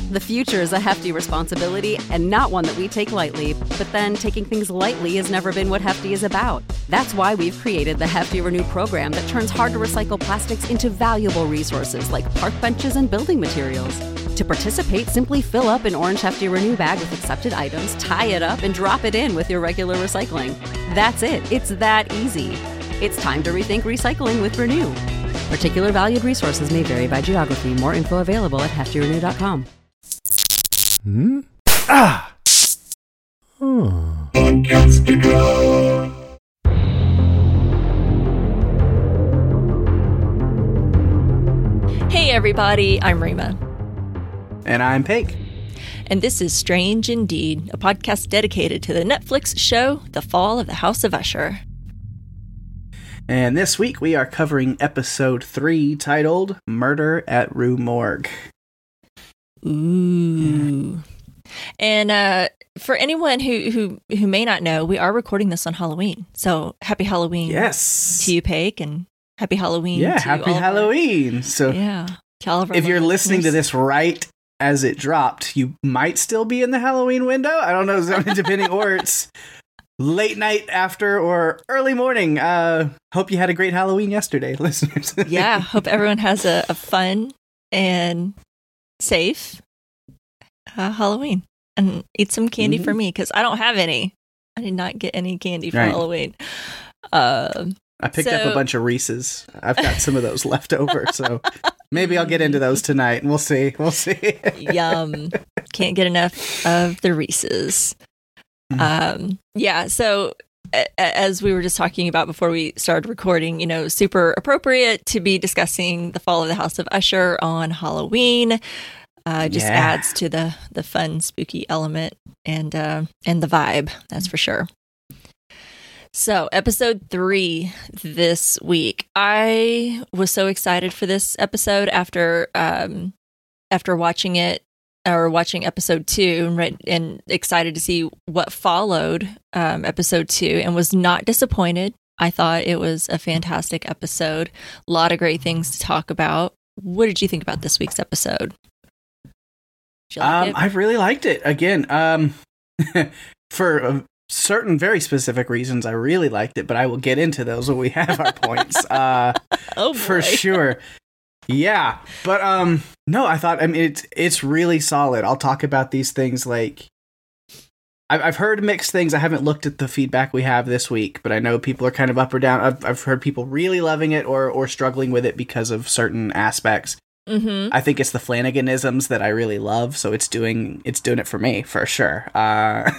The future is a hefty responsibility and not one that we take lightly, but then taking things lightly has never been what Hefty is about. That's why we've created the Hefty Renew program that turns hard-to-recycle plastics into valuable resources like park benches and building materials. To participate, simply fill up an orange Hefty Renew bag with accepted items, tie it up, and drop it in with your regular recycling. That's it. It's that easy. It's time to rethink recycling with Renew. Particular valued resources may vary by geography. More info available at heftyrenew.com. Hey everybody, I'm Rima. And I'm Peg. And this is Strange Indeed, a podcast dedicated to the Netflix show The Fall of the House of Usher. And this week we are covering episode 3 titled Murder at Rue Morgue. Ooh. And for anyone who may not know, we are recording this on Halloween. So happy Halloween to you, Peg, and happy Halloween to happy all Halloween. To all of our if you're listening to listeners. this right as it dropped, you might still be in the Halloween window. I don't know, depending, or it's late night after or early morning. Hope you had a great Halloween yesterday, listeners. Hope everyone has a fun and safe Halloween, and eat some candy for me, because I don't have any. I did not get any candy for Halloween. I picked up a bunch of Reese's. I've got some of those left over, so maybe I'll get into those tonight, and we'll see. Yum. Can't get enough of the Reese's. So as we were just talking about before we started recording, super appropriate to be discussing the fall of the House of Usher on Halloween. Adds to the fun, spooky element and the vibe, that's for sure. So, episode 3 this week. I was so excited for this episode after watching it, or watching episode 2, and excited to see what followed episode 2, and was not disappointed. I thought it was a fantastic episode. A lot of great things to talk about. What did you think about this week's episode? Did you like it? I really liked it. Again, for certain very specific reasons, I really liked it, but I will get into those when we have our points. For sure. Yeah, but no, I thought it's really solid. I'll talk about these things like I've heard mixed things. I haven't looked at the feedback we have this week, but I know people are kind of up or down. I've heard people really loving it or struggling with it because of certain aspects. Mm-hmm. I think it's the Flanaganisms that I really love, so it's doing it for me for sure. I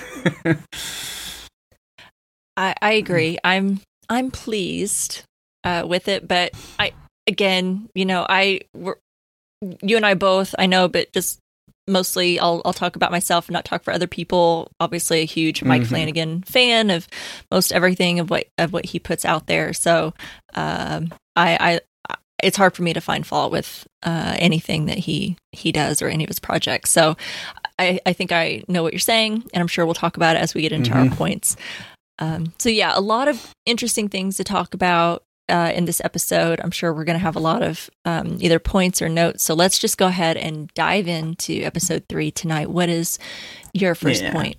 agree. I'm pleased with it, but you and I both, I know, but just mostly I'll talk about myself and not talk for other people. Obviously a huge Mike Flanagan fan of most everything of what he puts out there. So it's hard for me to find fault with anything that he does or any of his projects. So I think I know what you're saying, and I'm sure we'll talk about it as we get into our points. A lot of interesting things to talk about in this episode. I'm sure we're going to have a lot of either points or notes. So let's just go ahead and dive into episode 3 tonight. What is your first point?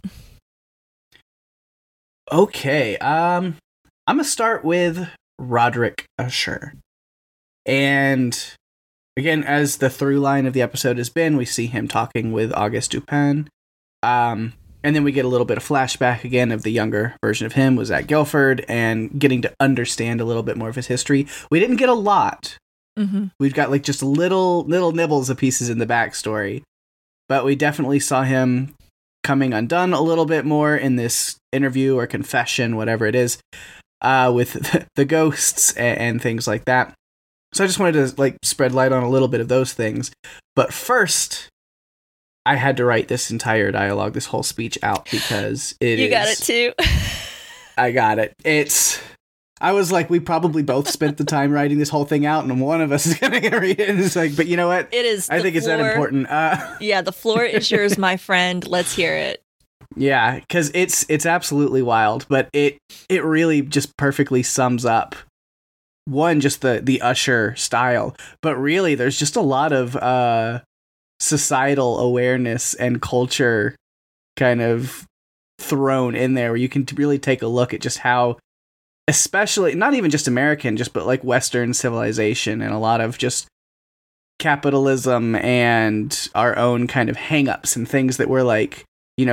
Okay. I'm going to start with Roderick Usher. And again, as the through line of the episode has been, we see him talking with Auguste Dupin. And then we get a little bit of flashback again of the younger version of him, was Zach Guilford, and getting to understand a little bit more of his history. We didn't get a lot. Mm-hmm. We've got like just little nibbles of pieces in the backstory. But we definitely saw him coming undone a little bit more in this interview or confession, whatever it is, with the ghosts and things like that. So I just wanted to spread light on a little bit of those things. But first, I had to write this entire dialogue, this whole speech out, because You got it too. I got it. I was like, we probably both spent the time writing this whole thing out, and one of us is going to read it. And it's like, but you know what? It is. I think it's that important. The floor is yours, my friend. Let's hear it. Yeah, because it's absolutely wild, but it really just perfectly sums up one, just the Usher style, but really there's just a lot of societal awareness and culture kind of thrown in there, where you can really take a look at just how, especially not even just American, but like Western civilization and a lot of just capitalism and our own kind of hang-ups and things that were like,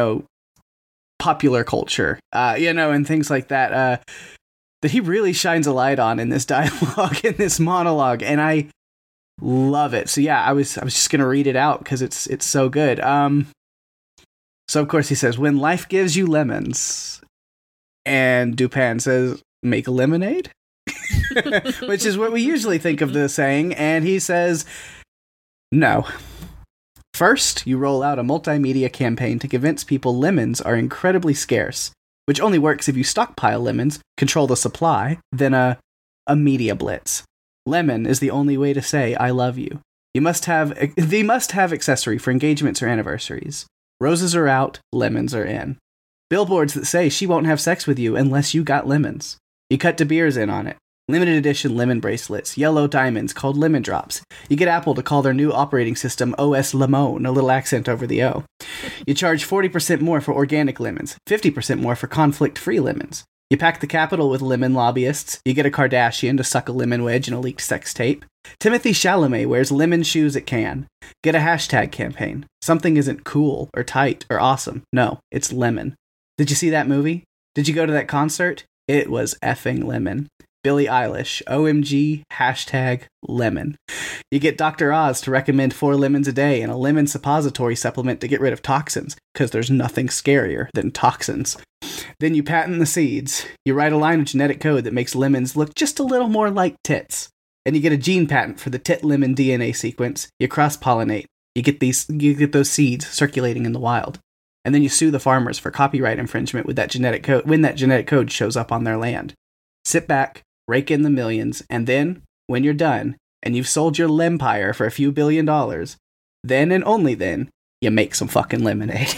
popular culture, and things like that, that he really shines a light on in this dialogue, in this monologue, and I love it. So yeah, I was just gonna read it out because it's so good. So of course he says, "When life gives you lemons," and Dupin says, "Make a lemonade," which is what we usually think of the saying, and he says, "No. First, you roll out a multimedia campaign to convince people lemons are incredibly scarce, which only works if you stockpile lemons, control the supply, then a media blitz. Lemon is the only way to say I love you. They must have accessory for engagements or anniversaries. Roses are out, lemons are in. Billboards that say she won't have sex with you unless you got lemons. You cut De Beers in on it. Limited edition lemon bracelets, yellow diamonds called lemon drops. You get Apple to call their new operating system OS Lemon, a little accent over the O. You charge 40% more for organic lemons, 50% more for conflict-free lemons. You pack the Capitol with lemon lobbyists. You get a Kardashian to suck a lemon wedge in a leaked sex tape. Timothy Chalamet wears lemon shoes at Cannes. Get a hashtag campaign. Something isn't cool or tight or awesome. No, it's lemon. Did you see that movie? Did you go to that concert? It was effing lemon. Billie Eilish, OMG, hashtag lemon. You get Dr. Oz to recommend 4 lemons a day and a lemon suppository supplement to get rid of toxins, because there's nothing scarier than toxins. Then you patent the seeds. You write a line of genetic code that makes lemons look just a little more like tits. And you get a gene patent for the tit lemon DNA sequence. You cross-pollinate. You get those seeds circulating in the wild. And then you sue the farmers for copyright infringement with that genetic code when that genetic code shows up on their land. Sit back, rake in the millions, and then, when you're done, and you've sold your lempire for a few $1 billion, then and only then, you make some fucking lemonade.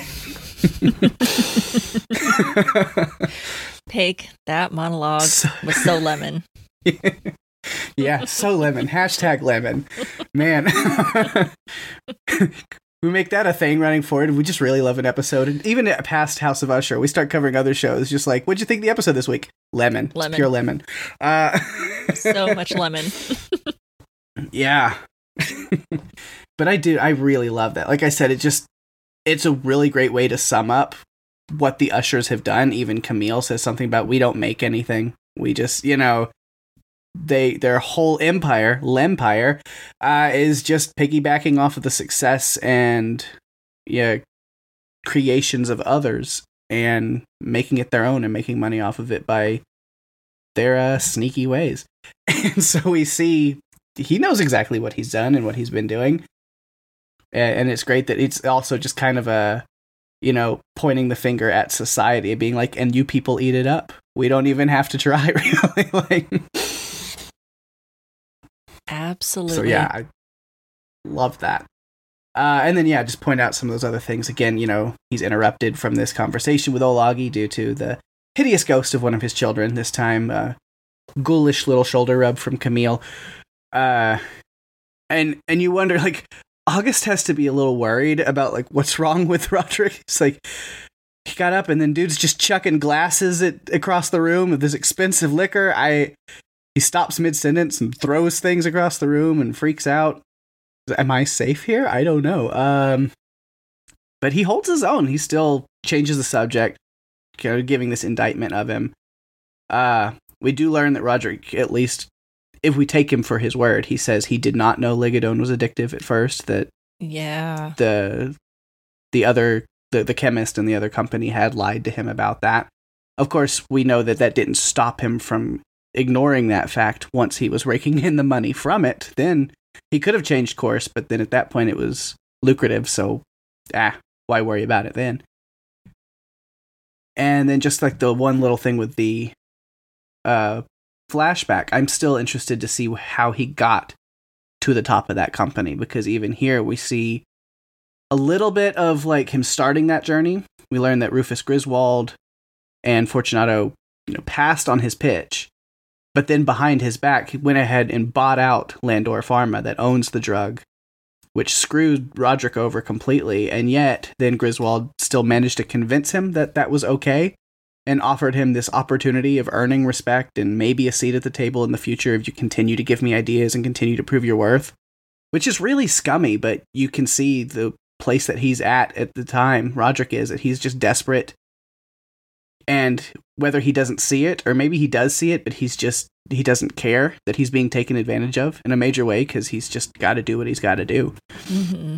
Pig, that monologue was so lemon. Yeah, so lemon. Hashtag lemon. Man. We make that a thing running forward. We just really love an episode. And even past House of Usher, we start covering other shows. Just like, what'd you think of the episode this week? Lemon. Lemon. It's pure lemon. So much lemon. Yeah. But I really love that. Like I said, it's a really great way to sum up what the Ushers have done. Even Camille says something about, we don't make anything. We just, their whole empire, Lempire, is just piggybacking off of the success and creations of others and making it their own and making money off of it by their sneaky ways. And so we see he knows exactly what he's done and what he's been doing. And it's great that it's also just kind of a, pointing the finger at society and being like, and you people eat it up. We don't even have to try, really. Absolutely. So yeah, I love that. And then just point out some of those other things. Again, he's interrupted from this conversation with Olagi due to the hideous ghost of one of his children. This time, ghoulish little shoulder rub from Camille. And you wonder, August has to be a little worried about what's wrong with Roderick. It's he got up and then dude's just chucking glasses across the room of this expensive liquor. He stops mid-sentence and throws things across the room and freaks out. Am I safe here? I don't know. But he holds his own. He still changes the subject, giving this indictment of him. We do learn that Roderick, at least if we take him for his word, he says he did not know Ligadone was addictive at first, that the chemist and the other company had lied to him about that. Of course, we know that didn't stop him from ignoring that fact once he was raking in the money from it. Then he could have changed course, but then at that point it was lucrative, so why worry about it then? And then just the one little thing with the flashback, I'm still interested to see how he got to the top of that company, because even here we see a little bit of him starting that journey. We learn that Rufus Griswold and Fortunato passed on his pitch. But then behind his back, he went ahead and bought out Landor Pharma that owns the drug which screwed Roderick over completely. And yet, then Griswold still managed to convince him that that was okay and offered him this opportunity of earning respect and maybe a seat at the table in the future if you continue to give me ideas and continue to prove your worth, which is really scummy, but you can see the place that he's at the time, Roderick is, that he's just desperate. And whether he doesn't see it, or maybe he does see it, but he doesn't care that he's being taken advantage of in a major way because he's just got to do what he's got to do. Mm-hmm.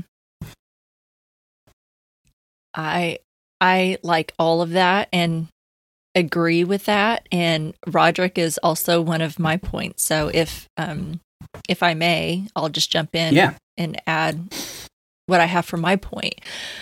I like all of that and agree with that. And Roderick is also one of my points. So if I may, I'll just jump in and add what I have for my point.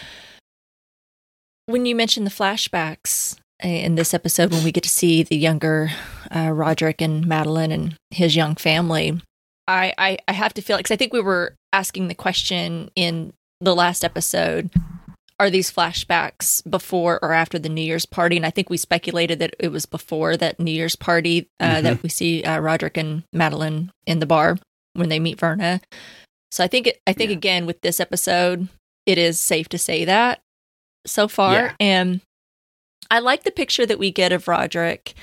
When you mentioned the flashbacks in this episode, when we get to see the younger Roderick and Madeline and his young family, I have to feel, because I think we were asking the question in the last episode, are these flashbacks before or after the New Year's party? And I think we speculated that it was before that New Year's party that we see Roderick and Madeline in the bar when they meet Verna. So I think again, with this episode, it is safe to say that so far. Yeah. And I like the picture that we get of Roderick,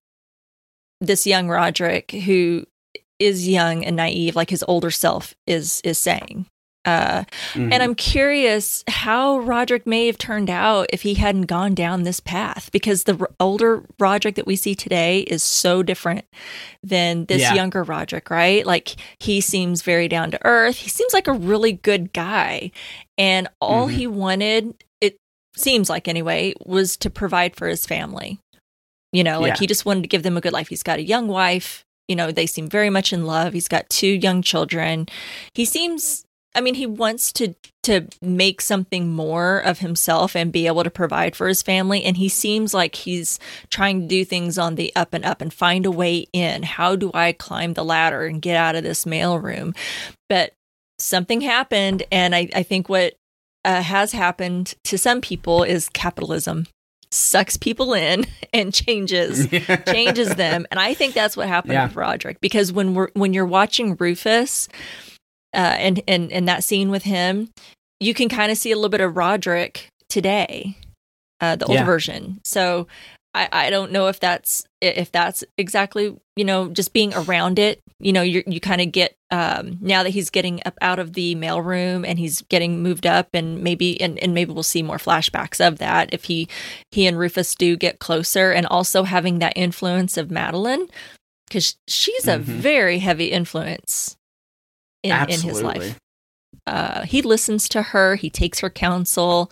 this young Roderick, who is young and naive, like his older self is saying. And I'm curious how Roderick may have turned out if he hadn't gone down this path, because the older Roderick that we see today is so different than this younger Roderick, right? Like, he seems very down to earth. He seems like a really good guy. And all he wanted, it seems like anyway, was to provide for his family. You know, like he just wanted to give them a good life. He's got a young wife. You know, they seem very much in love. He's got 2 young children. He seems... I mean, he wants to make something more of himself and be able to provide for his family. And he seems like he's trying to do things on the up and find a way in. How do I climb the ladder and get out of this mailroom? But something happened. And I think what has happened to some people is capitalism sucks people in and changes them. And I think that's what happened with Roderick, because when you're watching Rufus, and that scene with him, you can kind of see a little bit of Roderick today, the old version. So I don't know if that's exactly, you know, just being around it. You know, you kind of get now that he's getting up out of the mailroom and he's getting moved up, and maybe we'll see more flashbacks of that if he and Rufus do get closer, and also having that influence of Madeline, because she's a very heavy influence in his life. He listens to her, he takes her counsel,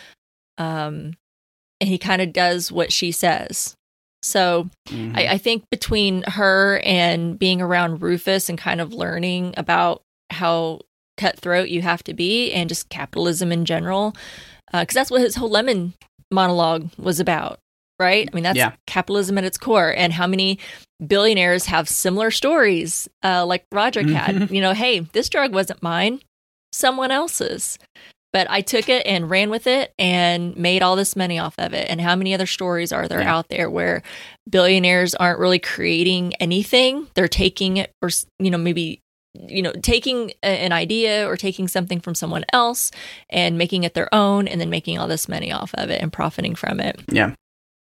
and he kind of does what she says. So I think between her and being around Rufus and kind of learning about how cutthroat you have to be, and just capitalism in general, because that's what his whole Lemon monologue was about. Right? I mean, that's capitalism at its core. And how many billionaires have similar stories like Roderick had? You know, hey, this drug wasn't mine, someone else's. But I took it and ran with it and made all this money off of it. And how many other stories are there out there where billionaires aren't really creating anything? They're taking it, or, you know, maybe, you know, taking an idea or taking something from someone else and making it their own, and then making all this money off of it and profiting from it. Yeah.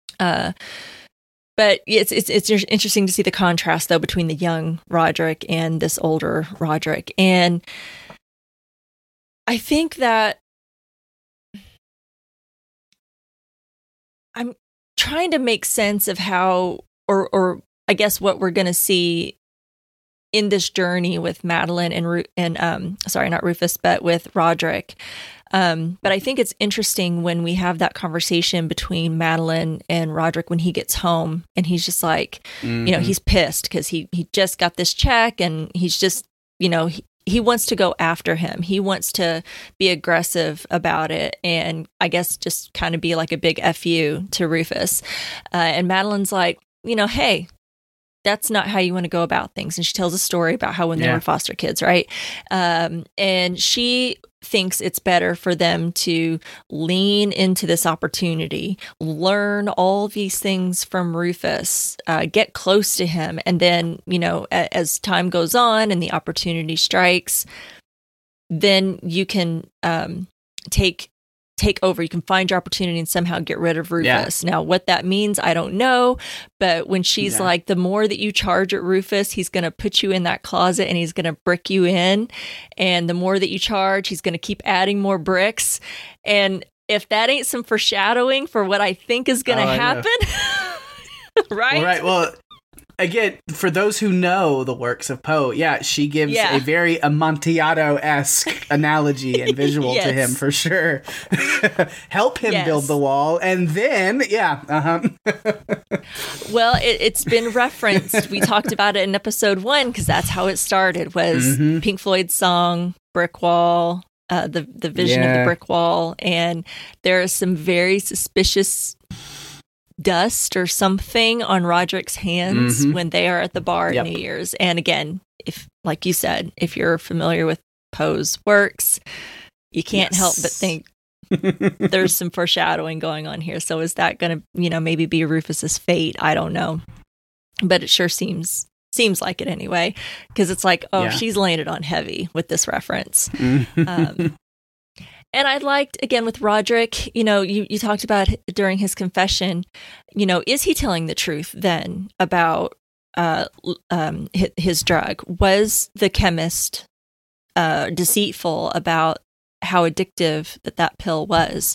But it's interesting to see the contrast, though, between the young Roderick and this older Roderick. And I think that I'm trying to make sense of how, or I guess what we're going to see in this journey with Madeline and sorry, not Rufus, but with Roderick. But I think it's interesting when we have that conversation between Madeline and Roderick when he gets home, and he's just like, you know, he's pissed because he just got this check, and he's just, you know, he wants to go after him. He wants to be aggressive about it, and I guess just kind of be like a big F you to Rufus. And Madeline's like, you know, hey, that's not how you want to go about things. And she tells a story about how when they were foster kids, right? And she thinks it's better for them to lean into this opportunity, learn all these things from Rufus, get close to him. And then, you know, as time goes on and the opportunity strikes, then you can take over. You can find your opportunity and somehow get rid of Rufus. Now, what that means, I don't know. But when she's like, the more that you charge at Rufus, he's going to put you in that closet and he's going to brick you in. And the more that you charge, he's going to keep adding more bricks. And if that ain't some foreshadowing for what I think is going to happen, right? All right. Well, again, for those who know the works of Poe, she gives a very Amontillado-esque analogy and visual to him for sure. Help him build the wall, and then, Well, it's been referenced. We talked about it in episode 1 because that's how it started, was Pink Floyd's song, Brick Wall, the vision of the brick wall, and there is some very suspicious dust or something on Roderick's hands when they are at the bar at New Year's. And again, if, like you said, if you're familiar with Poe's works, you can't help but think there's some foreshadowing going on here. So is that going to, maybe be Rufus's fate? I don't know, but it sure seems like it anyway, because it's like, she's laying it on heavy with this reference. And I liked, again, with Roderick, you talked about during his confession, is he telling the truth then about his drug? Was the chemist deceitful about how addictive that pill was?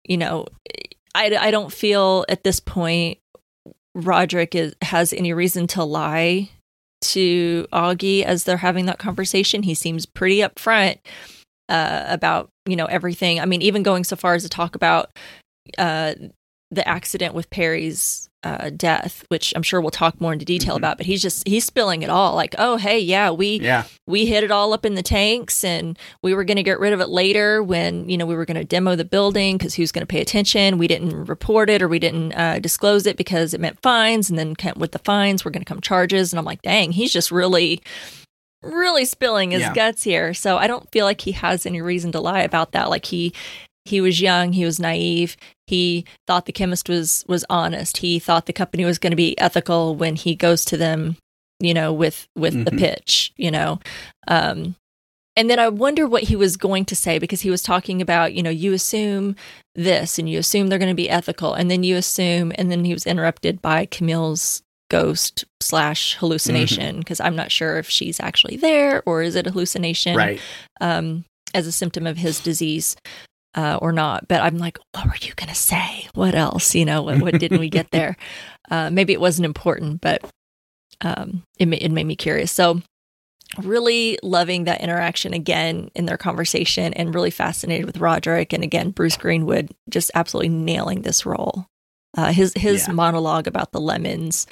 I don't feel at this point Roderick has any reason to lie to Augie as they're having that conversation. He seems pretty upfront about everything. I mean, even going so far as to talk about the accident with Perry's death, which I'm sure we'll talk more into detail about. But he's spilling it all. Like, oh, hey, we hid it all up in the tanks, and we were going to get rid of it later when we were going to demo the building because who's going to pay attention? We didn't report it, or we didn't disclose it because it meant fines, and then with the fines, we're going to come charges. And I'm like, dang, he's just really spilling his guts here. So I don't feel like he has any reason to lie about that. Like he was young, he was naive, he thought the chemist was honest, he thought the company was going to be ethical when he goes to them, with the pitch, and then I wonder what he was going to say, because he was talking about, you assume this and you assume they're going to be ethical, and then you assume, and then he was interrupted by Camille's ghost / hallucination, because I'm not sure if she's actually there or is it a hallucination, right? As a symptom of his disease or not. But I'm like, what were you gonna say? What else? What didn't we get there? Maybe it wasn't important, but it made me curious. So really loving that interaction again in their conversation, and really fascinated with Roderick, and again Bruce Greenwood just absolutely nailing this role. His monologue about the lemons,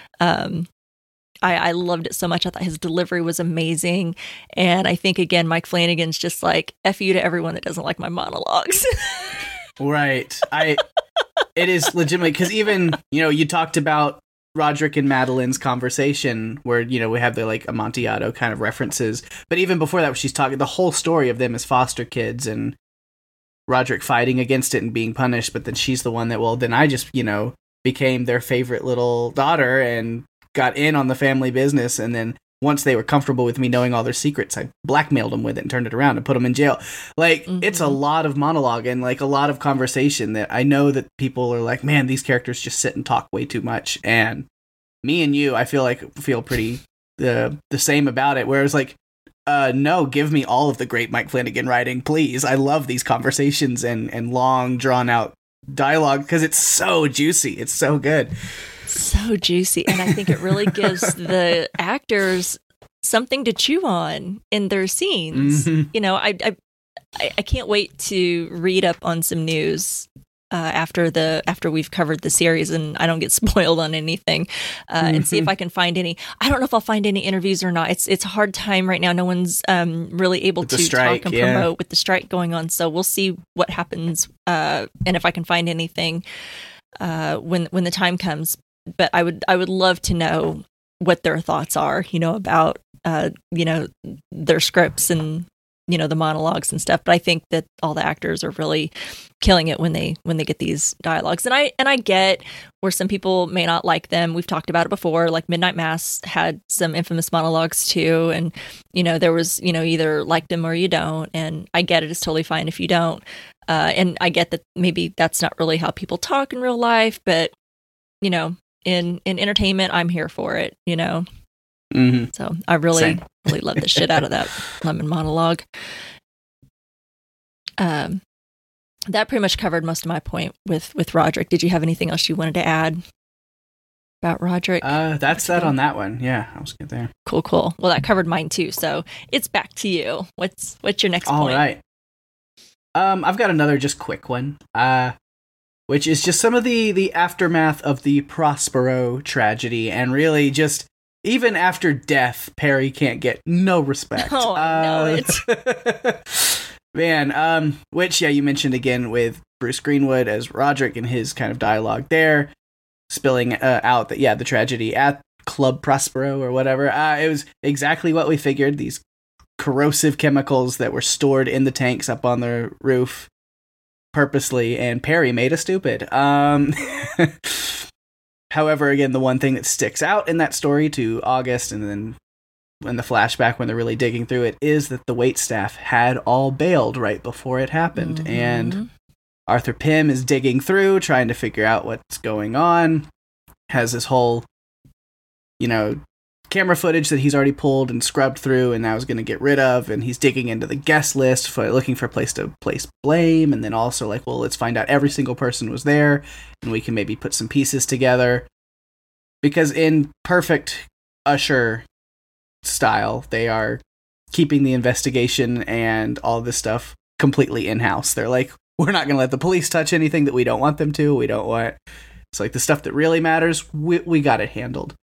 I loved it so much. I thought his delivery was amazing, and I think again Mike Flanagan's just like, F you to everyone that doesn't like my monologues. Right. It is legitimately, because even you talked about Roderick and Madeline's conversation where we have the like Amontillado kind of references, but even before that, she's talking the whole story of them as foster kids and Roderick fighting against it and being punished, but then she's the one that, well, then I just, became their favorite little daughter and got in on the family business. And then once they were comfortable with me knowing all their secrets, I blackmailed them with it and turned it around and put them in jail. Like, it's a lot of monologue and like a lot of conversation that I know that people are like, man, these characters just sit and talk way too much. And me and you, I feel pretty the same about it. Whereas like, no, give me all of the great Mike Flanagan writing, please. I love these conversations and long, drawn-out dialogue because it's so juicy. It's so good. So juicy. And I think it really gives the actors something to chew on in their scenes. I can't wait to read up on some news after we've covered the series and I don't get spoiled on anything, and see if I can find any. I don't know if I'll find any interviews or not. It's a hard time right now. No one's really able to talk and promote with the strike going on. So we'll see what happens, and if I can find anything when the time comes. But I would love to know what their thoughts are, about their scripts and the monologues and stuff. But I think that all the actors are really killing it when they get these dialogues. And I get where some people may not like them. We've talked about it before. Like Midnight Mass had some infamous monologues too, and there was either like them or you don't. And I get it; it's totally fine if you don't. And I get that maybe that's not really how people talk in real life, but in entertainment, I'm here for it. Mm-hmm. So I really love the shit out of that lemon monologue. That pretty much covered most of my point with Roderick. Did you have anything else you wanted to add about Roderick? That's that on that one. Yeah, I was good there. Cool. Well, that covered mine too. So it's back to you. What's your next point? All right. I've got another just quick one. Which is just some of the aftermath of the Prospero tragedy, and really just even after death, Perry can't get no respect. Oh, I know it. Man, which, yeah, you mentioned again with Bruce Greenwood as Roderick and his kind of dialogue there, spilling out that, yeah, the tragedy at Club Prospero or whatever. It was exactly what we figured. These corrosive chemicals that were stored in the tanks up on the roof purposely, and Perry made us stupid. However, again, the one thing that sticks out in that story to August, and then in the flashback when they're really digging through it, is that the waitstaff had all bailed right before it happened. Mm-hmm. And Arthur Pym is digging through, trying to figure out what's going on, has this whole, camera footage that he's already pulled and scrubbed through and now is going to get rid of, and he's digging into the guest list for looking for a place to place blame, and then also like, well, let's find out every single person was there and we can maybe put some pieces together, because in perfect Usher style, they are keeping the investigation and all this stuff completely in-house. They're like, we're not going to let the police touch anything that we don't want them to. We don't want, it's like the stuff that really matters, we got it handled.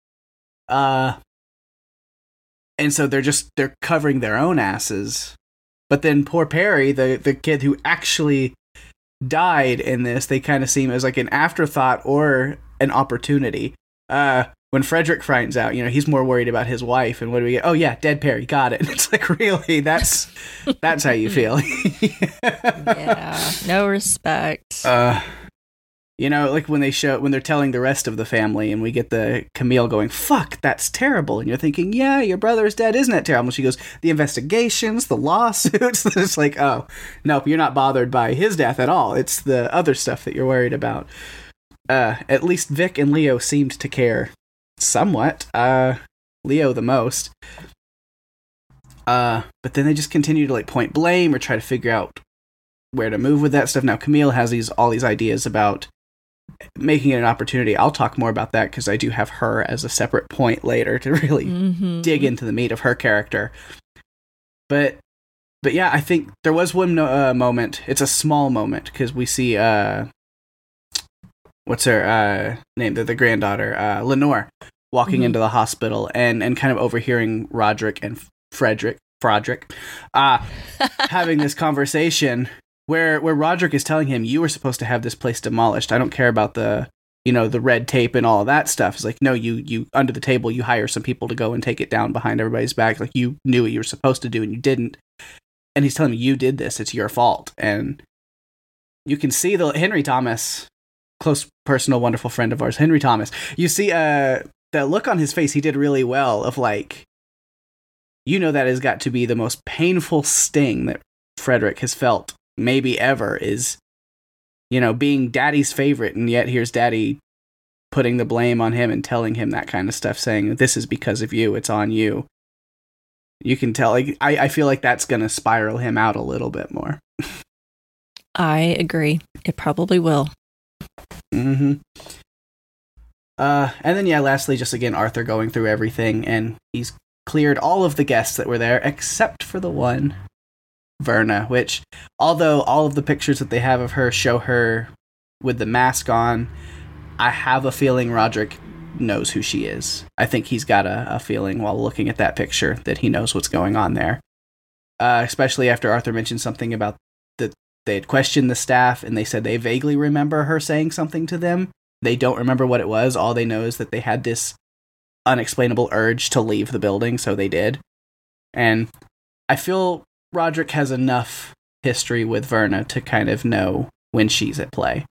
And so they're covering their own asses. But then poor Perry, the kid who actually died in this, they kind of seem as like an afterthought or an opportunity. When Frederick finds out, he's more worried about his wife, and what do we get? Oh yeah, dead Perry, got it. And it's like, really, that's how you feel. Yeah, no respect. Like when they're telling the rest of the family, and we get the Camille going, fuck, that's terrible. And you're thinking, yeah, your brother is dead, isn't it terrible? And she goes, the investigations, the lawsuits. It's like, oh, nope, you're not bothered by his death at all. It's the other stuff that you're worried about. At least Vic and Leo seemed to care somewhat. Leo the most. But then they just continue to like point blame or try to figure out where to move with that stuff. Now Camille has all these ideas about making it an opportunity. I'll talk more about that because I do have her as a separate point later to really dig into the meat of her character. But yeah, I think there was one moment. It's a small moment because we see what's her name? The granddaughter, Lenore, walking into the hospital and kind of overhearing Roderick and Frederick having this conversation where Roderick is telling him, you were supposed to have this place demolished. I don't care about the red tape and all of that stuff. It's like, no, you under the table, you hire some people to go and take it down behind everybody's back. Like, you knew what you were supposed to do and you didn't. And he's telling me, you did this. It's your fault. And you can see the Henry Thomas, close personal, wonderful friend of ours, Henry Thomas. You see that look on his face. He did really well of like, that has got to be the most painful sting that Frederick has felt maybe ever, is being daddy's favorite, and yet here's daddy putting the blame on him and telling him that kind of stuff, saying this is because of you, it's on you. You can tell, like, I feel like that's gonna spiral him out a little bit more. I agree, it probably will. And then lastly, just again, Arthur going through everything, and he's cleared all of the guests that were there except for the one, Verna, which, although all of the pictures that they have of her show her with the mask on, I have a feeling Roderick knows who she is. I think he's got a feeling while looking at that picture that he knows what's going on there. Especially after Arthur mentioned something about that they had questioned the staff and they said they vaguely remember her saying something to them. They don't remember what it was. All they know is that they had this unexplainable urge to leave the building, so they did. And I feel Roderick has enough history with Verna to kind of know when she's at play.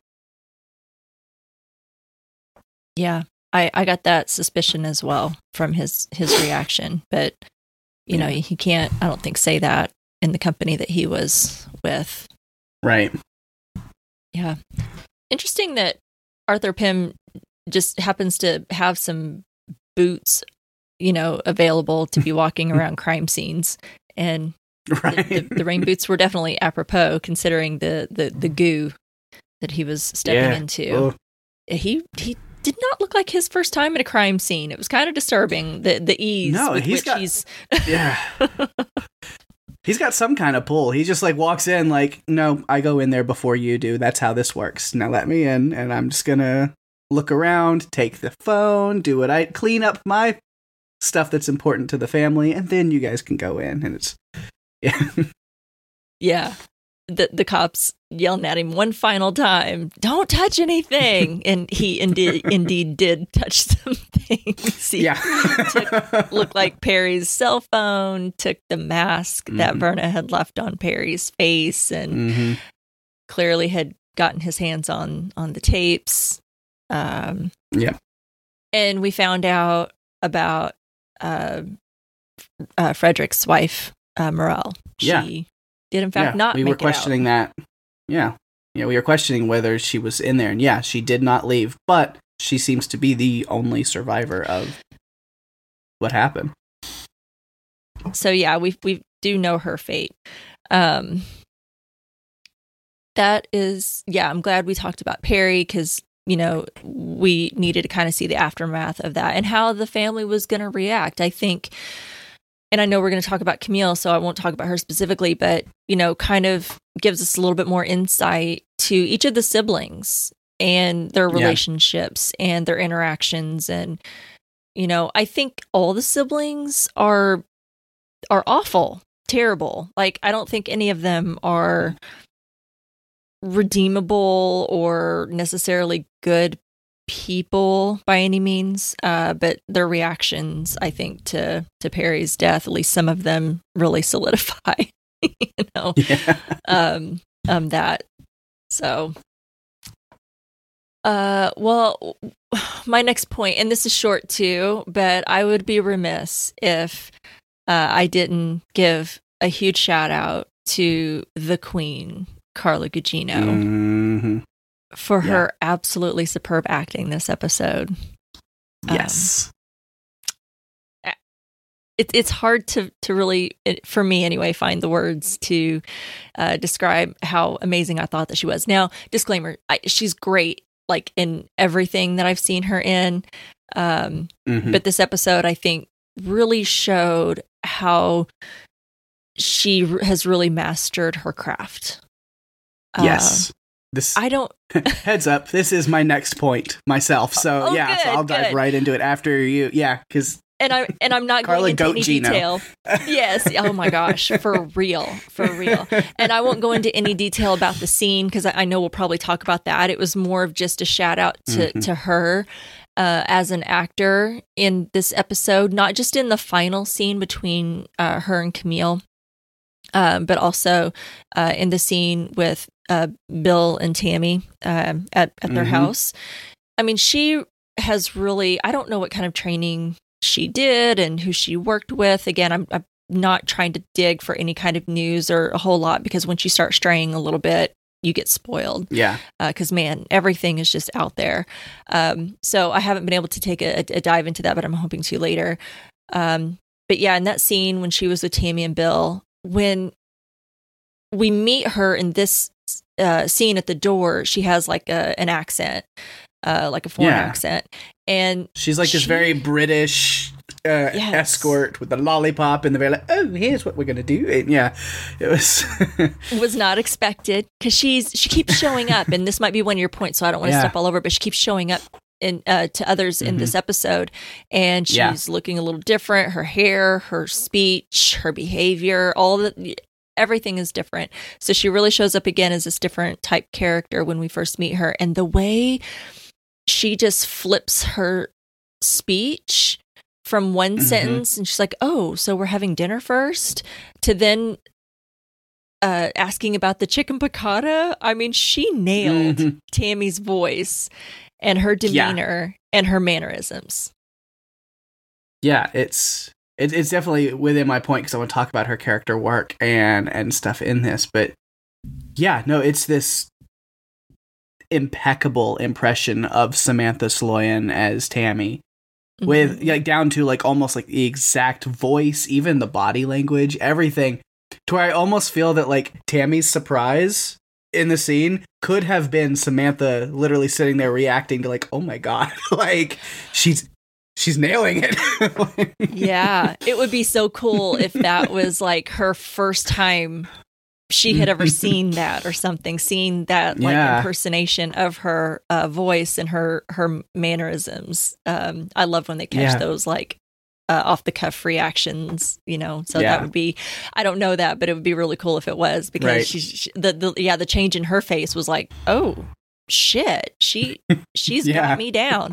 Yeah, I got that suspicion as well from his reaction, but you know, he can't, I don't think, say that in the company that he was with. Right. Yeah. Interesting that Arthur Pym just happens to have some boots, you know, available to be walking around crime scenes, and the rain boots were definitely apropos considering the goo that he was stepping into. Oh. He did not look like his first time at a crime scene. It was kind of disturbing, the ease with which he's yeah. He's got some kind of pull. He just like walks in like, no, I go in there before you do. That's how this works. Now let me in, and I'm just gonna look around, take the phone, do what I clean up my stuff that's important to the family, and then you guys can go in. And it's yeah. The cops yelling at him one final time, "Don't touch anything," and he indeed did touch some things. He looked like Perry's cell phone, took the mask that Verna had left on Perry's face, and clearly had gotten his hands on the tapes. And we found out about Frederick's wife, Morel. She did in fact not. We were questioning that. Yeah, we were questioning whether she was in there, and she did not leave, but she seems to be the only survivor of what happened. So we do know her fate. That is, I'm glad we talked about Perry, because you know, we needed to kind of see the aftermath of that and how the family was going to react. I think, and I know we're going to talk about Camille, so I won't talk about her specifically, but, you know, kind of gives us a little bit more insight to each of the siblings and their relationships and their interactions. And, you know, I think all the siblings are awful, terrible. Like, I don't think any of them are redeemable or necessarily good people by any means, but their reactions, I think, to Perry's death, at least some of them, really solidify that. So well, my next point, and this is short too, but I would be remiss if I didn't give a huge shout out to the Queen, Carla Gugino, for her absolutely superb acting this episode. Yes. It's hard to really, for me anyway, find the words to describe how amazing I thought that she was. Now, disclaimer, she's great, like, in everything that I've seen her in. But this episode, I think, really showed how she has really mastered her craft. Yes. Heads up, this is my next point myself. So good, so I'll dive right into it after you. Yeah, because and I'm not going into any detail. Yes. Oh my gosh, for real. And I won't go into any detail about the scene because I know we'll probably talk about that. It was more of just a shout out to her as an actor in this episode, not just in the final scene between her and Camille, but also in the scene with Bill and Tammy at their house. I mean, she has really, I don't know what kind of training she did and who she worked with. Again, I'm not trying to dig for any kind of news or a whole lot, because once you start straying a little bit, you get spoiled. Yeah. Because, man, everything is just out there. So I haven't been able to take a dive into that, but I'm hoping to later. But yeah, in that scene when she was with Tammy and Bill, when we meet her in this scene at the door, she has like an accent, like a foreign accent. And she's like this very British escort with the lollipop, and they're very like, oh, here's what we're going to do. And it was not expected, because she keeps showing up, and this might be one of your points, so I don't want to step all over, but she keeps showing up to others in this episode, and she's looking a little different. Her hair, her speech, her behavior, everything is different. So she really shows up again as this different type character when we first meet her. And the way she just flips her speech from one sentence, and she's like, oh, so we're having dinner first, to then asking about the chicken piccata. I mean, she nailed Tammy's voice and her demeanor and her mannerisms. Yeah, it's definitely within my point because I want to talk about her character work and stuff in this. But yeah, no, it's this impeccable impression of Samantha Sloyan as Tammy, with like down to like almost like the exact voice, even the body language, everything, to where I almost feel that like Tammy's surprise in the scene could have been Samantha literally sitting there reacting to like, oh my god, like she's nailing it. Yeah, it would be so cool if that was like her first time she had ever seen that or something, seeing that like impersonation of her voice and her mannerisms. I love when they catch those like off the cuff reactions, you know. So that would be, I don't know that, but it would be really cool if it was, because the change in her face was like, oh shit, she's got me down.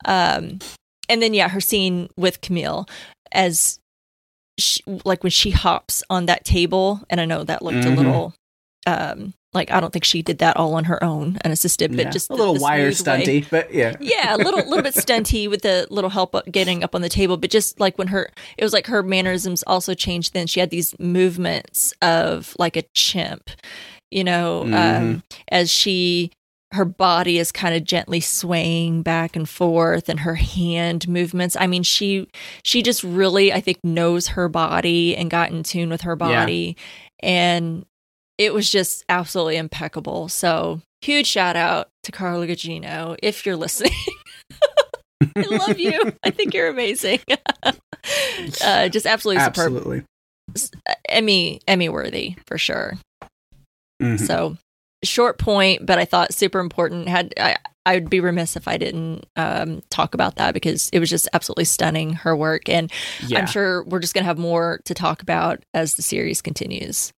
And then, her scene with Camille as like when she hops on that table, and I know that looked a little, like, I don't think she did that all on her own, unassisted, but just a little wire stunty, but yeah, a little bit stunty with the little help getting up on the table. But just like when it was like her mannerisms also changed. Then she had these movements of like a chimp, you know, as her body is kind of gently swaying back and forth, and her hand movements. I mean, she just really, I think, knows her body and got in tune with her body. And it was just absolutely impeccable. So huge shout out to Carla Gugino, if you're listening. I love you. I think you're amazing. Just absolutely superb. Emmy worthy for sure. So short point, but I thought super important. I would be remiss if I didn't talk about that, because it was just absolutely stunning, her work. And I'm sure we're just going to have more to talk about as the series continues.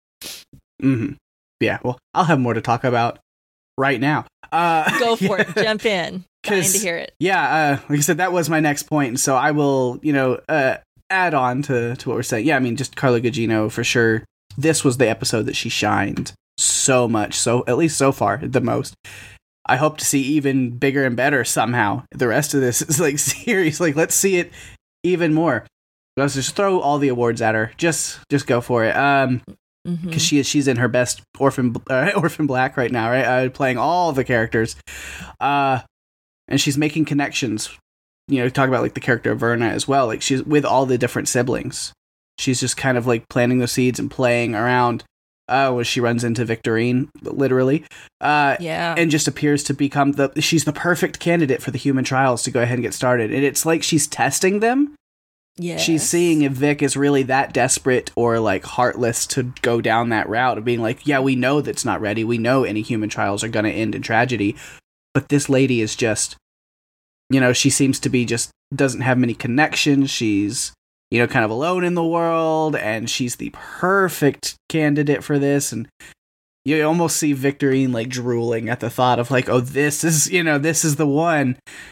Yeah, well, I'll have more to talk about right now. Go for it. Jump in. Dying to hear it. Yeah, like I said, that was my next point. And so I will, add on to what we're saying. Yeah, I mean, just Carla Gugino, for sure. This was the episode that she shined so much, so at least so far the most. I hope to see even bigger and better somehow. The rest of this is like series, like let's see it even more. Let's just throw all the awards at her. Just go for it. Because she's in her best Orphan Black right now, right? Playing all the characters, and she's making connections. You know, talk about like the character of Verna as well. Like she's with all the different siblings. She's just kind of like planting the seeds and playing around. When she runs into Victorine, literally, and just appears to become she's the perfect candidate for the human trials to go ahead and get started. And it's like she's testing them. Yeah, she's seeing if Vic is really that desperate or like heartless to go down that route of being like, yeah, we know that's not ready. We know any human trials are going to end in tragedy, but this lady is just, she seems to be just doesn't have many connections. She's kind of alone in the world, and she's the perfect candidate for this. And you almost see Victorine like drooling at the thought of like, oh, this is the one.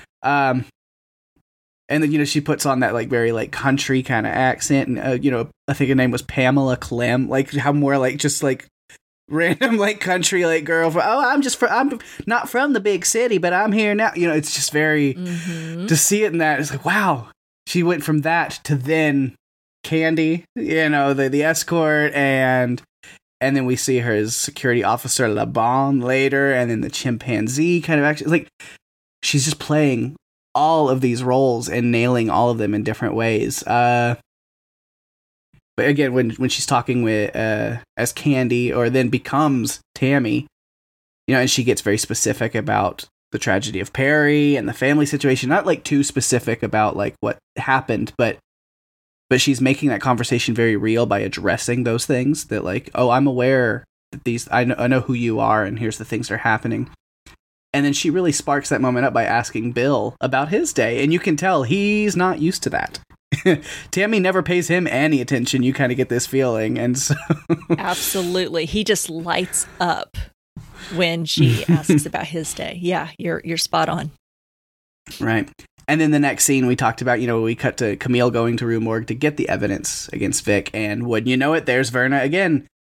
And then, she puts on that like very like country kind of accent, and I think her name was Pamela Clem, like how more like just like random like country like girl. I'm not from the big city, but I'm here now. It's just very to see it in that. It's like, wow. She went from that to then Candy, the escort, and then we see her as security officer Laban later, and then the chimpanzee kind of action. Like, she's just playing all of these roles and nailing all of them in different ways. But again, when she's talking with as Candy, or then becomes Tammy, and she gets very specific about the tragedy of Perry and the family situation, not like too specific about like what happened, but she's making that conversation very real by addressing those things that like, oh, I'm aware that I know who you are, and here's the things that are happening. And then she really sparks that moment up by asking Bill about his day, and you can tell he's not used to that. Tammy never pays him any attention. You kind of get this feeling, and so absolutely, he just lights up when she asks about his day. Yeah, you're spot on. Right. And then the next scene we talked about, we cut to Camille going to Rue Morgue to get the evidence against Vic, and wouldn't you know it, there's Verna again,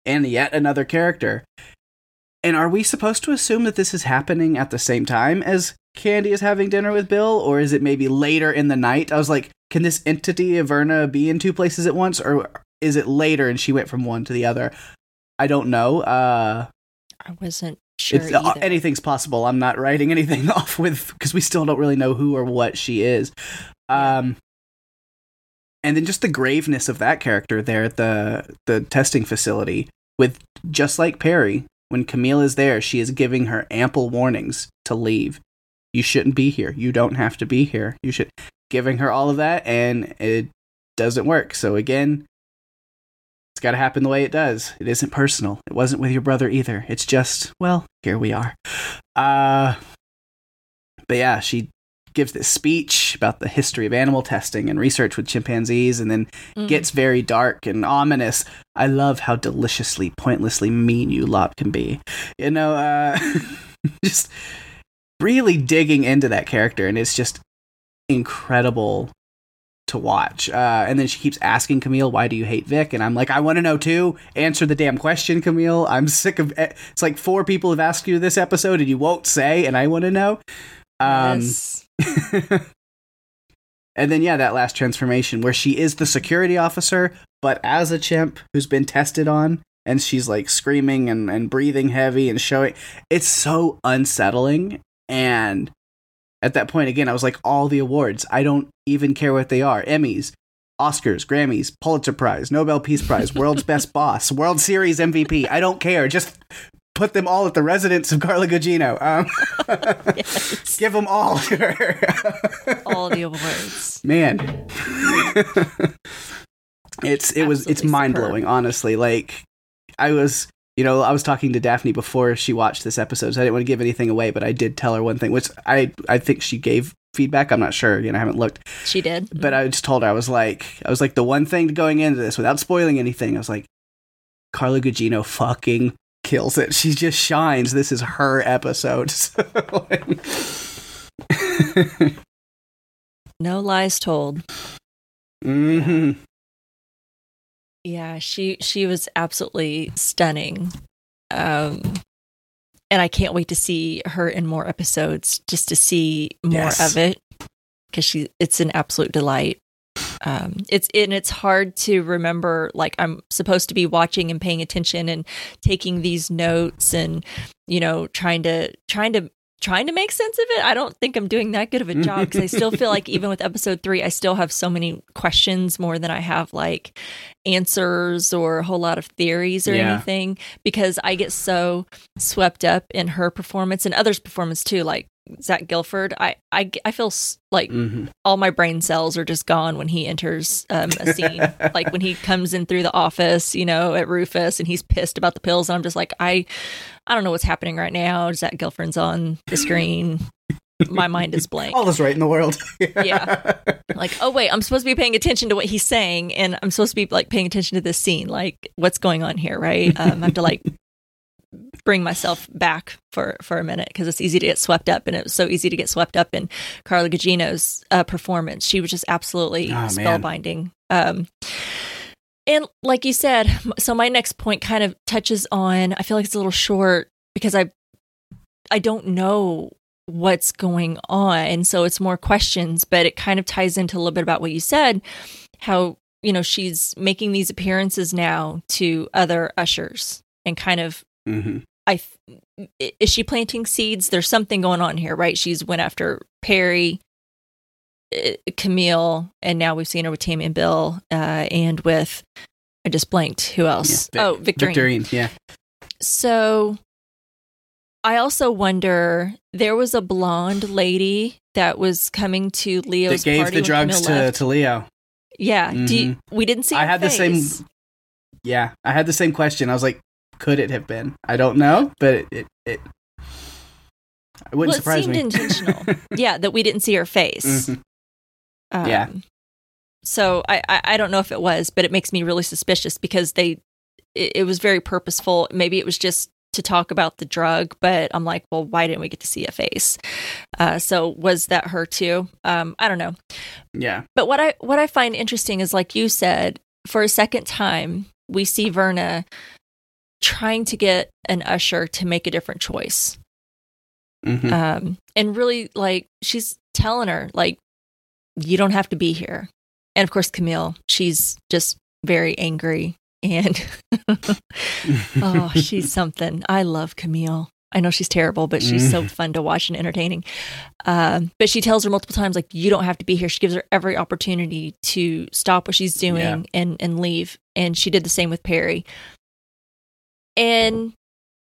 and yet another character. And are we supposed to assume that this is happening at the same time as Candy is having dinner with Bill, or is it maybe later in the night? I was like, can this entity of Verna be in two places at once, or is it later and she went from one to the other? I don't know. I wasn't sure either. Anything's possible. I'm not writing anything off with, because we still don't really know who or what she is. And then just the graveness of that character there at the testing facility, with, just like Perry, when Camille is there, she is giving her ample warnings to leave. You shouldn't be here. You don't have to be here. You should, giving her all of that, and it doesn't work. So again, it's got to happen the way it does. It isn't personal. It wasn't with your brother either. It's just, well, here we are. But yeah, she gives this speech about the history of animal testing and research with chimpanzees, and then gets very dark and ominous. I love how deliciously, pointlessly mean you lot can be. You know, just really digging into that character, and it's just incredible to watch. And then she keeps asking Camille, why do you hate Vic? And I'm like, I want to know too. Answer the damn question, Camille. I'm sick of it. It's like 4 people have asked you this episode and you won't say, and I want to know. Yes. And then, yeah, that last transformation where she is the security officer, but as a chimp who's been tested on, and she's like screaming and breathing heavy and showing. It's so unsettling. And at that point, again, I was like, all the awards, I don't even care what they are. Emmys, Oscars, Grammys, Pulitzer Prize, Nobel Peace Prize, World's Best Boss, World Series MVP. I don't care. Just put them all at the residence of Carla Gugino. Yes. Give them all to her. All the awards. Man. It's mind-blowing, honestly. Like, I was talking to Daphne before she watched this episode, so I didn't want to give anything away, but I did tell her one thing, which I think she gave feedback. I'm not sure, I haven't looked. She did. But I just told her, I was like, the one thing going into this, without spoiling anything, I was like, Carla Gugino fucking kills it. She just shines. This is her episode. No lies told. Mm-hmm. Yeah, she was absolutely stunning. And I can't wait to see her in more episodes, just to see more of it, because it's an absolute delight. It's hard to remember, like, I'm supposed to be watching and paying attention and taking these notes and, trying to make sense of it. I don't think I'm doing that good of a job, because I still feel like even with episode 3, I still have so many questions more than I have like answers or a whole lot of theories or anything, because I get so swept up in her performance and others' performance too, like Zach Gilford. I feel like all my brain cells are just gone when he enters a scene. Like when he comes in through the office, at Rufus, and he's pissed about the pills, and I'm just like, I don't know what's happening right now. Zach Gilford's on the screen. My mind is blank. All is right in the world. Yeah. Like, oh wait, I'm supposed to be paying attention to what he's saying, and I'm supposed to be like paying attention to this scene. Like, what's going on here, right? I have to like bring myself back for a minute, because it's easy to get swept up, and it was so easy to get swept up in Carla Gugino's performance. She was just absolutely spellbinding. And like you said, so my next point kind of touches on, I feel like it's a little short because I don't know what's going on, so it's more questions, but it kind of ties into a little bit about what you said, how she's making these appearances now to other ushers, and kind of is she planting seeds? There's something going on here, right? She's went after Perry, Camille, and now we've seen her with Tammy and Bill, and with, I just blanked, who else? Victorine. Yeah. So I also wonder, there was a blonde lady that was coming to Leo's party. That gave the drugs to Leo. Yeah. We didn't see her face. I had the same question. I was like, could it have been? I don't know, but it wouldn't surprise me. It seemed intentional. Yeah, that we didn't see her face. So I don't know if it was, but it makes me really suspicious, because it was very purposeful. Maybe it was just to talk about the drug, but I'm like, well, why didn't we get to see a face? So was that her too? I don't know. Yeah. But what I find interesting is, like you said, for a second time, we see Verna trying to get an usher to make a different choice. Mm-hmm. And really, like, she's telling her, like, you don't have to be here. And of course, Camille, she's just very angry. And oh, she's something. I love Camille. I know she's terrible, but she's so fun to watch and entertaining. But she tells her multiple times, like, you don't have to be here. She gives her every opportunity to stop what she's doing and leave. And she did the same with Perry. And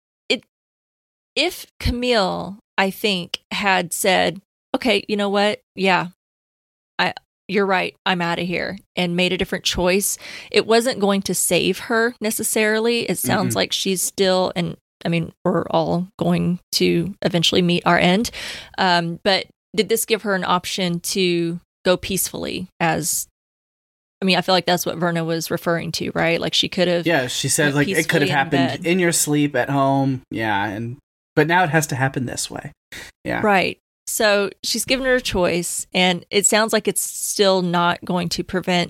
if Camille, I think, had said, okay, you know what? Yeah, you're right. I'm out of here, and made a different choice, it wasn't going to save her necessarily. It sounds like she's still, and I mean, we're all going to eventually meet our end. But did this give her an option to go peacefully? I feel like that's what Verna was referring to, right? Like she could have. Yeah, she said like it could have happened in your sleep at home. Yeah, but now it has to happen this way. Yeah, right. So she's given her a choice, and it sounds like it's still not going to prevent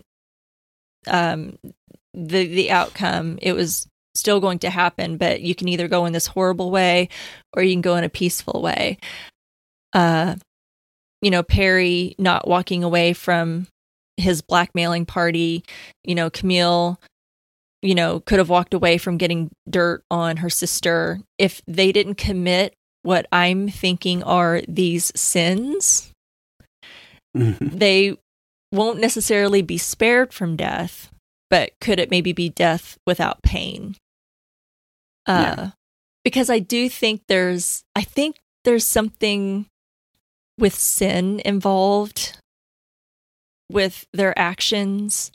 the outcome. It was still going to happen, but you can either go in this horrible way or you can go in a peaceful way. Perry not walking away from his blackmailing party, Camille, could have walked away from getting dirt on her sister. If they didn't commit what I'm thinking are these sins, they won't necessarily be spared from death, but could it maybe be death without pain? Because I do think there's something with sin involved with their actions.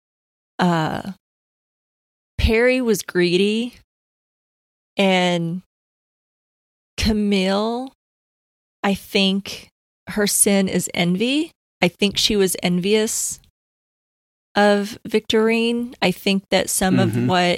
Perry was greedy, and Camille, I think her sin is envy. I think she was envious of Victorine. I think that some of what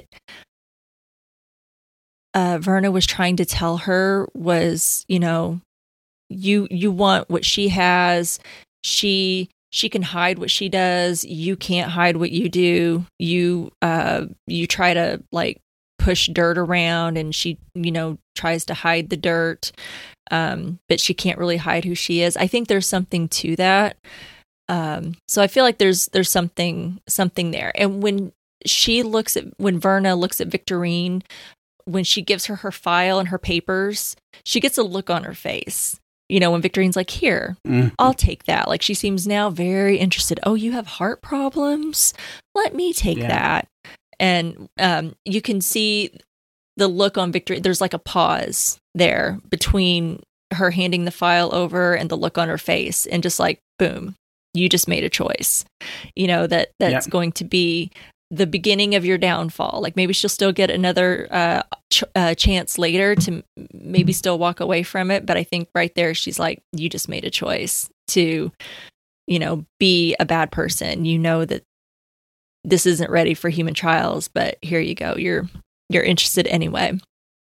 Verna was trying to tell her was, you want what she has. She can hide what she does. You can't hide what you do. You try to like push dirt around, and she, tries to hide the dirt. But she can't really hide who she is. I think there's something to that. So I feel like there's something there. And when Verna looks at Victorine, when she gives her file and her papers, she gets a look on her face. When Victorine's like, here, I'll take that. Like, she seems now very interested. Oh, you have heart problems? Let me take that. And you can see the look on Victorine. There's like a pause there between her handing the file over and the look on her face. And just like, boom, you just made a choice. That's going to be the beginning of your downfall. Like, maybe she'll still get another chance later to maybe still walk away from it. But I think right there, she's like, you just made a choice to, be a bad person. That this isn't ready for human trials, but here you go. You're interested anyway.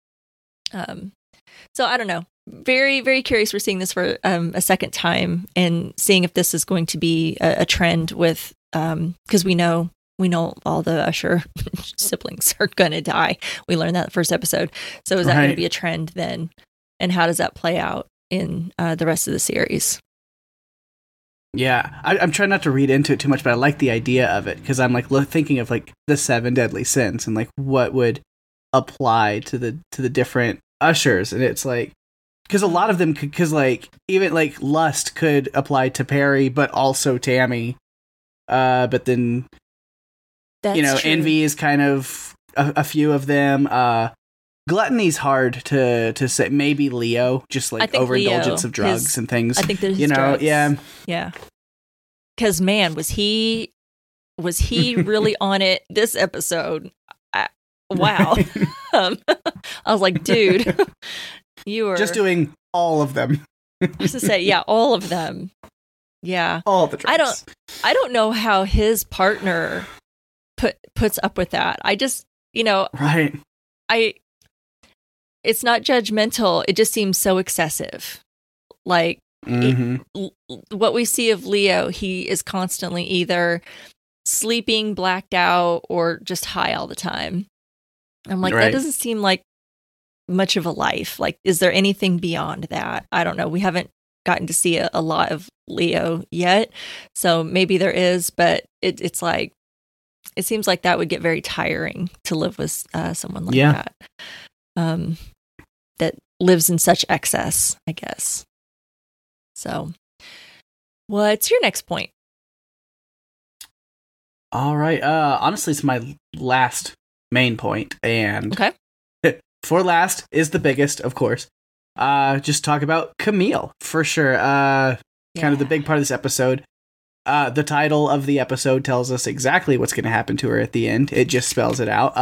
So I don't know. Very, very curious. We're seeing this for a second time and seeing if this is going to be a trend with, because we know all the Usher siblings are going to die. We learned that in the first episode. So is that going to be a trend then? And how does that play out in the rest of the series? Yeah, I'm trying not to read into it too much, but I like the idea of it because I'm like thinking of like the 7 deadly sins and like what would apply to the different Ushers, and it's like because a lot of them could, because like even like lust could apply to Perry, but also Tammy. But then that's true. Envy is kind of a few of them. Gluttony's hard to say. Maybe Leo, just like overindulgence of drugs and things. I think there's drugs. Yeah. Because man, was he really on it this episode? Wow. I was like, dude, you were just doing all of them. Just to say, yeah, all of them. Yeah, all the drugs. I don't know how his partner puts up with that. I just, right. It's not judgmental. It just seems so excessive. Like what we see of Leo, he is constantly either sleeping, blacked out, or just high all the time. I'm like, that doesn't seem like much of a life. Like, is there anything beyond that? I don't know. We haven't gotten to see a lot of Leo yet, so maybe there is, but it's like, it seems like that would get very tiring to live with someone like that. That lives in such excess, I guess. So, what's your next point? All right. Honestly, it's my last main point, and okay. For last is the biggest, of course. Just talk about Camille for sure. Kind of the big part of this episode. The title of the episode tells us exactly what's going to happen to her at the end. It just spells it out.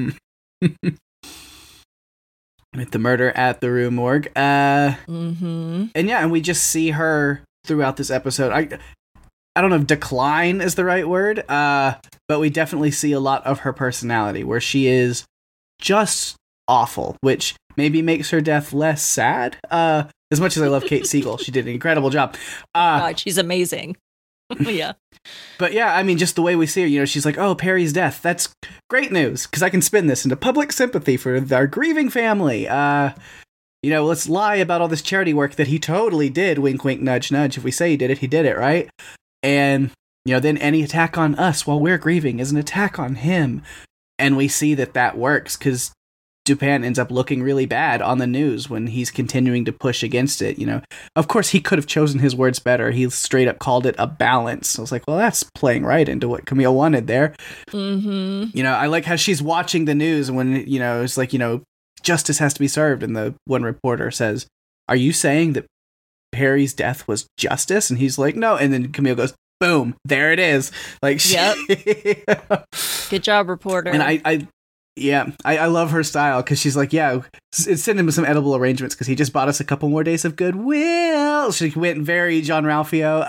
With the murder at the Rue Morgue. And and we just see her throughout this episode. I don't know if decline is the right word, but we definitely see a lot of her personality, where she is just awful, which maybe makes her death less sad. As much as I love Kate Siegel, she did an incredible job. God, she's amazing. Yeah. But yeah, I mean, just the way we see her, you know, she's like, oh, Perry's death. That's great news, because I can spin this into public sympathy for our grieving family. You know, let's lie about all this charity work that he totally did. Wink, wink, nudge, nudge. If we say he did it, right? And, you know, then any attack on us while we're grieving is an attack on him. And we see that works, because Dupin ends up looking really bad on the news when he's continuing to push against it, you know. Of course, he could have chosen his words better. He straight up called it a balance. I was like, well, that's playing right into what Camille wanted there. You know, I like how she's watching the news when, you know, it's like, you know, justice has to be served. And the one reporter says, are you saying that Perry's death was justice? And he's like, no. And then Camille goes, boom, there it is. Like, yep. Good job, reporter. And I love her style, because she's like, yeah, send him some edible arrangements, because he just bought us a couple more days of goodwill. She went very John Ralphio.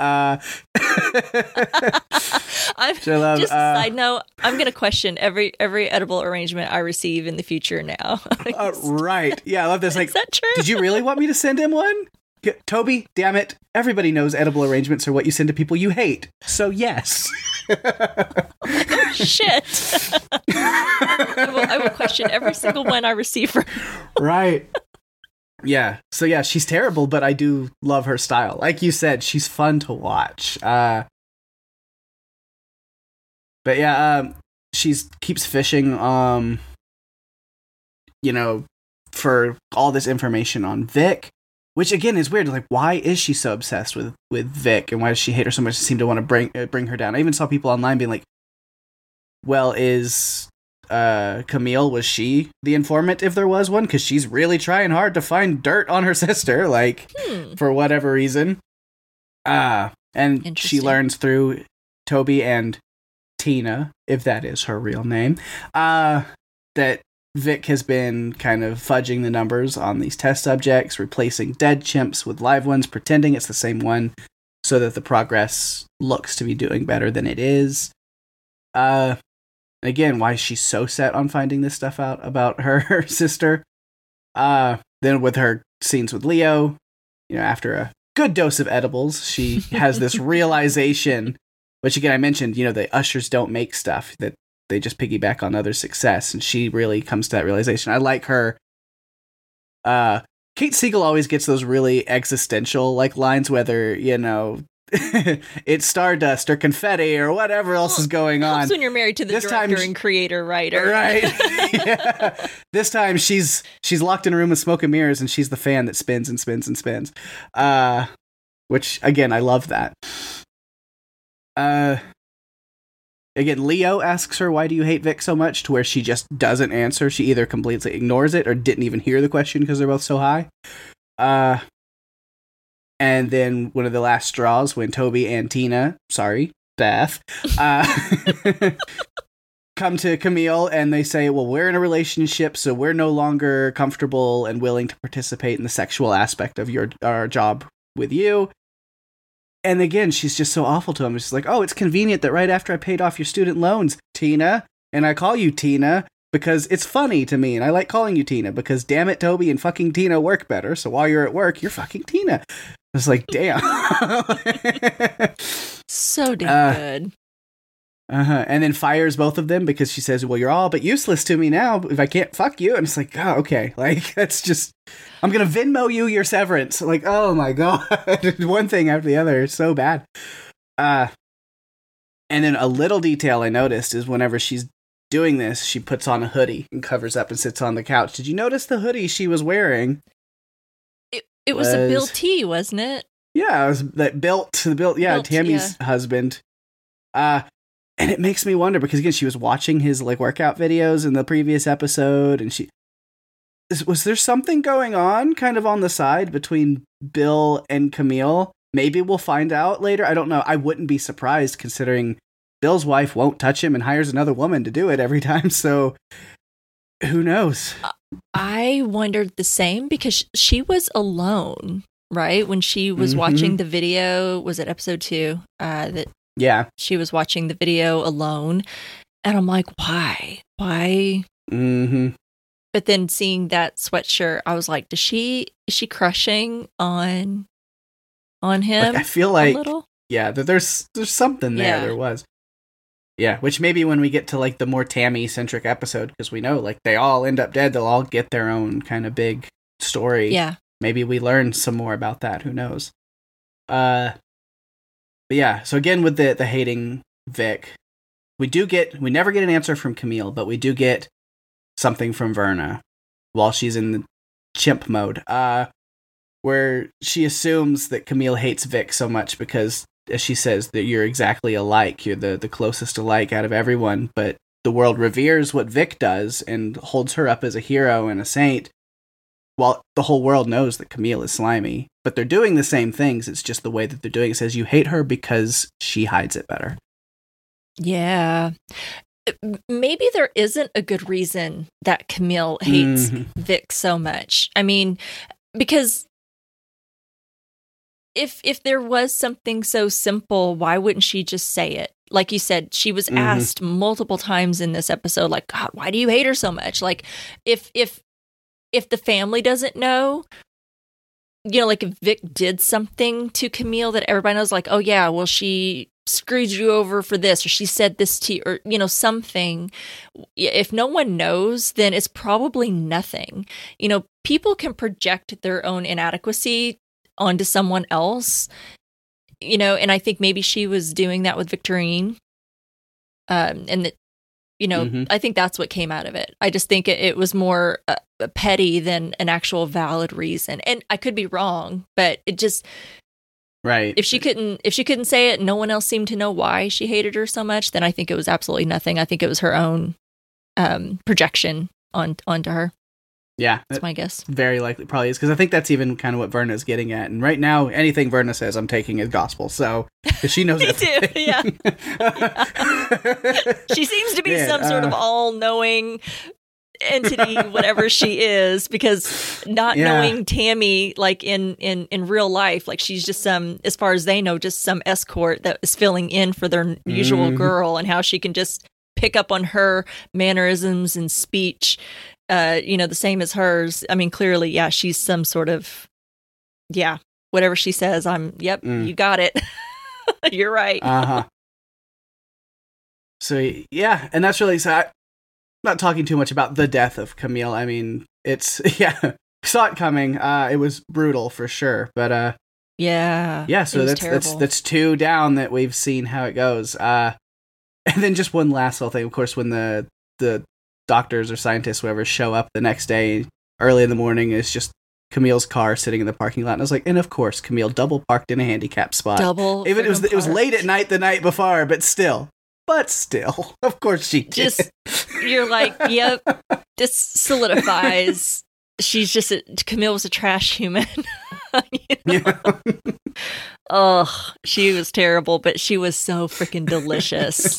Just a side note, I'm going to question every edible arrangement I receive in the future now. Right. Yeah, I love this. Like, is that true? Did you really want me to send him one? Toby, damn it. Everybody knows edible arrangements are what you send to people you hate. So yes. Shit. I will question every single one I receive from Right. Yeah. So yeah, she's terrible, but I do love her style. Like you said, she's fun to watch. But yeah, she's keeps fishing, you know, for all this information on Vic, which again is weird. Like, why is she so obsessed with Vic, and why does she hate her so much to seem to want to bring her down? I even saw people online being like, well, is Camille, was she the informant if there was one? Because she's really trying hard to find dirt on her sister, like, for whatever reason. And she learns through Toby and Tina, if that is her real name, that Vic has been kind of fudging the numbers on these test subjects, replacing dead chimps with live ones, pretending it's the same one, so that the progress looks to be doing better than it is. Again, why she's so set on finding this stuff out about her sister. Then with her scenes with Leo, you know, after a good dose of edibles, she has this realization, which again, I mentioned, you know, the ushers don't make stuff, that they just piggyback on other success, and she really comes to that realization. I like her. Kate Siegel always gets those really existential like lines, whether, you know, it's stardust or confetti or whatever else is going on. Helps when you're married to the director and creator writer, right? Yeah. This time she's locked in a room with smoke and mirrors, and she's the fan that spins and spins and spins. Which again, I love that. Again, Leo asks her, why do you hate Vic so much? To where she just doesn't answer. She either completely ignores it or didn't even hear the question because they're both so high. And then one of the last straws, when Toby and Tina, Beth, come to Camille and they say, well, we're in a relationship, so we're no longer comfortable and willing to participate in the sexual aspect of our job with you. And again, she's just so awful to him. She's like, oh, it's convenient that right after I paid off your student loans, Tina, and I call you Tina because it's funny to me, and I like calling you Tina because, damn it, Toby and fucking Tina work better, so while you're at work, you're fucking Tina. It's like, damn. So damn good. And then fires both of them because she says, well, you're all but useless to me now if I can't fuck you. And it's like, oh, okay. Like, that's just, I'm going to Venmo you your severance. Like, oh my God. One thing after the other. It's so bad. And then a little detail I noticed is whenever she's doing this, she puts on a hoodie and covers up and sits on the couch. Did you notice the hoodie she was wearing? It was a Bill T, wasn't it? Yeah, it was that Bill, Tammy's husband. And it makes me wonder because again, she was watching his like workout videos in the previous episode, and was there something going on kind of on the side between Bill and Camille? Maybe we'll find out later. I don't know. I wouldn't be surprised considering Bill's wife won't touch him and hires another woman to do it every time. So who knows? I wondered the same because she was alone, right? When she was watching the video, was it episode 2? Yeah. She was watching the video alone. And I'm like, why? Mm-hmm. But then seeing that sweatshirt, I was like, is she crushing on him? Like, I feel like, a little? Yeah, there's something there. Yeah. There was. Yeah, which maybe when we get to like the more Tammy-centric episode, because we know like they all end up dead, they'll all get their own kind of big story. Yeah. Maybe we learn some more about that. Who knows? But yeah, so again with the hating Vic, we never get an answer from Camille, but we do get something from Verna while she's in the chimp mode, where she assumes that Camille hates Vic so much because, as she says, that you're exactly alike, you're the closest alike out of everyone, but the world reveres what Vic does and holds her up as a hero and a saint, while the whole world knows that Camille is slimy. But they're doing the same things, it's just the way that they're doing it. It says you hate her because she hides it better. Yeah. Maybe there isn't a good reason that Camille hates Vic so much. I mean, because if there was something so simple, why wouldn't she just say it? Like you said, she was asked multiple times in this episode, like, God, why do you hate her so much? Like, if the family doesn't know, you know, like if Vic did something to Camille that everybody knows, like, oh yeah, well, she screwed you over for this, or she said this to you, or, you know, something. If no one knows, then it's probably nothing. You know, people can project their own inadequacy onto someone else, you know, and I think maybe she was doing that with Victorine. And that, you know, I think that's what came out of it. I just think it was more petty than an actual valid reason. And I could be wrong, but it just, right. If she couldn't say it, no one else seemed to know why she hated her so much, then I think it was absolutely nothing. I think it was her own projection onto her. Yeah. That's my guess. Very likely probably is, because I think that's even kind of what Verna's getting at. And right now, anything Verna says, I'm taking as gospel. So, because she knows everything. Too, yeah. She seems to be some sort of all-knowing entity, whatever she is, because not knowing Tammy, like in real life, like she's just some, as far as they know, just some escort that is filling in for their usual girl, and how she can just pick up on her mannerisms and speech, you know, the same as hers. I mean, clearly, yeah, she's some sort of, whatever she says, you got it. You're right. So, yeah, and that's really sad. Not talking too much about the death of Camille. I mean, it's, saw it coming. It was brutal for sure, but so that's 2 down that we've seen how it goes. And then just one last little thing, of course, when the doctors or scientists, whoever, show up the next day early in the morning, it's just Camille's car sitting in the parking lot. And I was like, and of course, Camille double parked in a handicap spot. Even it was late at night the night before, but still, of course she did. You're like, yep, this solidifies. Camille was a trash human. You know? Oh, she was terrible, but she was so freaking delicious.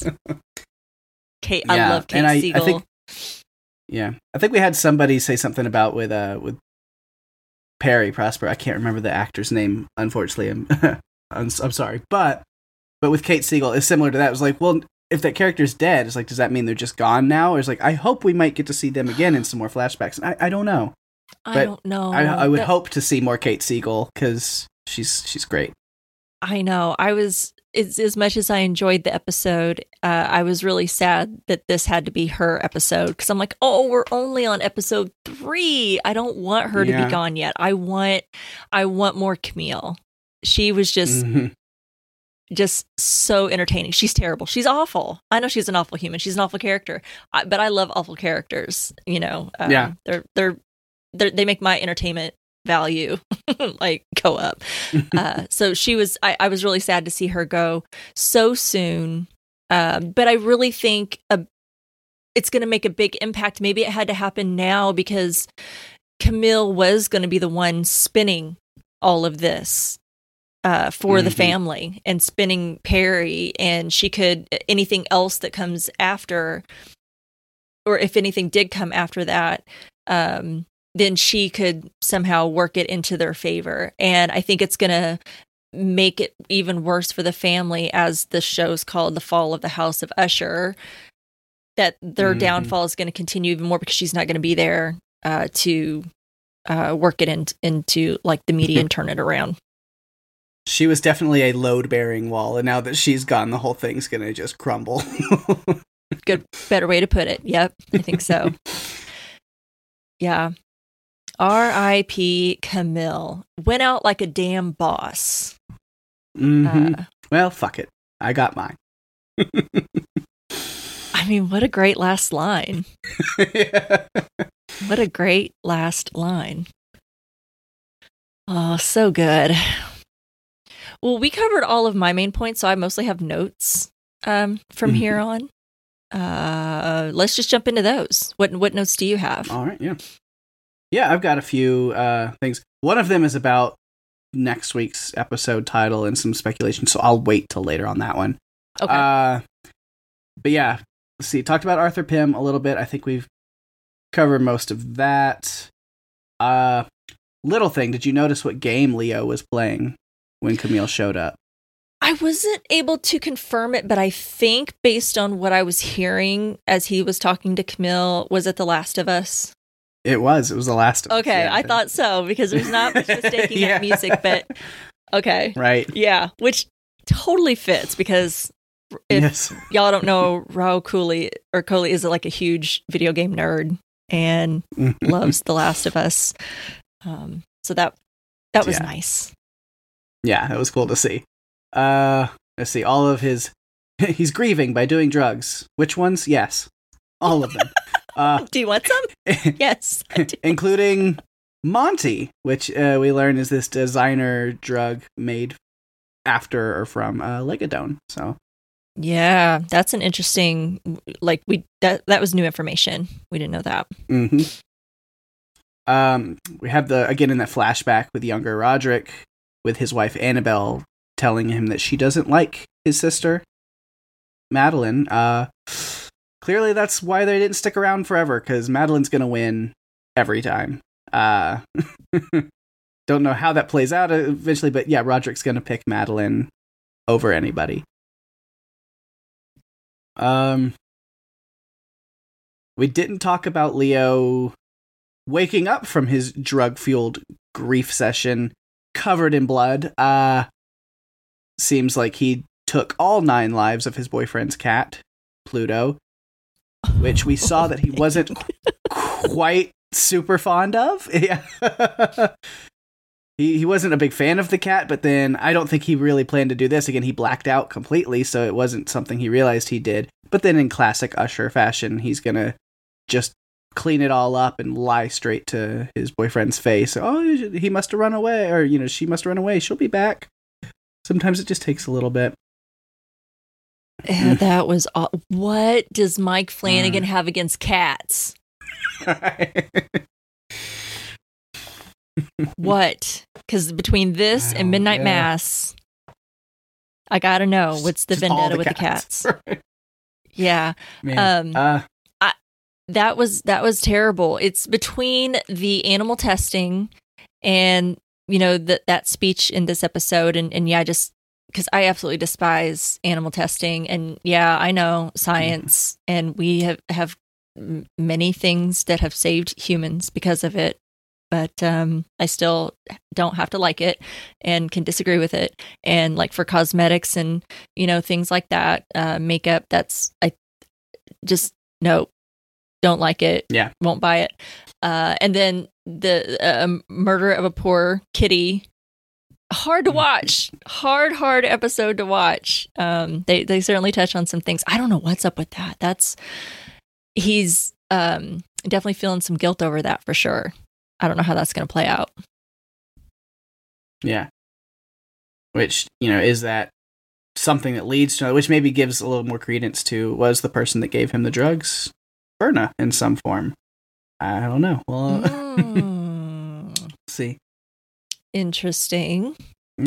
I love Kate Siegel. I think we had somebody say something about with Perry Prosper. I can't remember the actor's name, unfortunately. I'm sorry, but with Kate Siegel, it's similar to that. It was like, well, if that character's dead, it's like, does that mean they're just gone now? Or it's like, I hope we might get to see them again in some more flashbacks. And I don't know. I don't know. I would hope to see more Kate Siegel because she's great. I know. As much as I enjoyed the episode, I was really sad that this had to be her episode, because I'm like, oh, we're only on episode 3. I don't want her to be gone yet. I want more Camille. She was just so entertaining. She's terrible. She's awful. I know she's an awful human. She's an awful character. But I love awful characters. You know, they make my entertainment value like go up. So I was really sad to see her go so soon. But I really think it's going to make a big impact. Maybe it had to happen now because Camille was going to be the one spinning all of this for the family and spinning Perry, and she could, anything else that comes after, or if anything did come after that, then she could somehow work it into their favor. And I think it's going to make it even worse for the family, as the show's called The Fall of the House of Usher, that their downfall is going to continue even more because she's not going to be there to work it into like the media and turn it around. She was definitely a load-bearing wall, and now that she's gone, the whole thing's going to just crumble. Better way to put it. Yep, I think so. Yeah. R.I.P. Camille. Went out like a damn boss. Well, fuck it. I got mine. I mean, what a great last line. Yeah. What a great last line. Oh, so good. Well, we covered all of my main points, so I mostly have notes from here on. Let's just jump into those. What notes do you have? All right, yeah. Yeah, I've got a few things. One of them is about next week's episode title and some speculation, so I'll wait till later on that one. Okay. But yeah, let's see. Talked about Arthur Pym a little bit. I think we've covered most of that. Little thing, did you notice what game Leo was playing when Camille showed up? I wasn't able to confirm it, but I think based on what I was hearing as he was talking to Camille, was it The Last of Us? It was The Last of Us. Okay, yeah. I thought so, because there's not much mistaking that music, but okay. Right. Yeah, which totally fits, because if y'all don't know, Rahul Kohli is like a huge video game nerd and loves The Last of Us. So that was nice. Yeah, it was cool to see. Let's see, all of he's grieving by doing drugs. Which ones? Yes. All of them. Do you want some? Yes. I do. Including Monty, which we learn is this designer drug made after or from Legodone. So yeah, that's an interesting, like that was new information. We didn't know that. We have again in that flashback with younger Roderick with his wife Annabelle telling him that she doesn't like his sister Madeline. Clearly that's why they didn't stick around forever, because Madeline's gonna win every time. Don't know how that plays out eventually, but yeah, Roderick's gonna pick Madeline over anybody. We didn't talk about Leo waking up from his drug-fueled grief session covered in blood. Seems like he took all 9 lives of his boyfriend's cat, Pluto, which we saw that he wasn't quite super fond of. Yeah. He wasn't a big fan of the cat, but then I don't think he really planned to do this. Again, he blacked out completely, so it wasn't something he realized he did. But then in classic Usher fashion, he's gonna just clean it all up and lie straight to his boyfriend's face. Oh, he must have run away, or, she must have run away. She'll be back. Sometimes it just takes a little bit. That was... What does Mike Flanagan have against cats? What? Because between this and Midnight Mass, I gotta know, what's the vendetta with the cats? Yeah. That was terrible. It's between the animal testing and, that speech in this episode. And yeah, just because I absolutely despise animal testing. And yeah, I know science, and we have many things that have saved humans because of it. but I still don't have to like it and can disagree with it. And like for cosmetics and, things like that, makeup, I just, no, don't like it. Yeah. Won't buy it. And then the murder of a poor kitty, hard to watch. Hard episode to watch. They certainly touch on some things. I don't know what's up with that. He's definitely feeling some guilt over that for sure. I don't know how that's going to play out. Yeah. Which, is that something that leads to, which maybe gives a little more credence to, was the person that gave him the drugs Berna in some form? I don't know. Well, see. Interesting.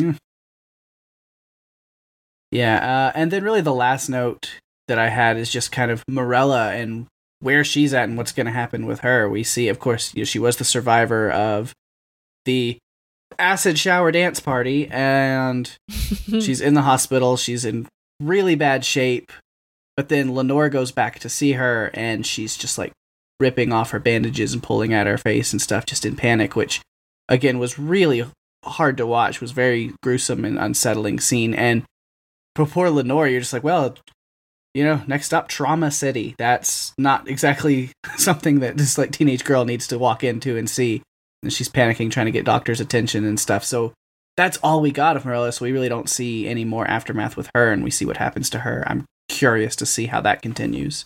Yeah. And then really the last note that I had is just kind of Morella and where she's at and what's going to happen with her. We see, of course, she was the survivor of the acid shower dance party, and she's in the hospital. She's in really bad shape. But then Lenore goes back to see her, and she's just like ripping off her bandages and pulling at her face and stuff, just in panic, which again was really hard to watch. It was very gruesome and unsettling scene. And for poor Lenore, you're just like, well, next up, Trauma City. That's not exactly something that this like teenage girl needs to walk into and see. And she's panicking, trying to get doctors' attention and stuff. So that's all we got of Morella. So we really don't see any more aftermath with her, and we see what happens to her. I'm curious to see how that continues.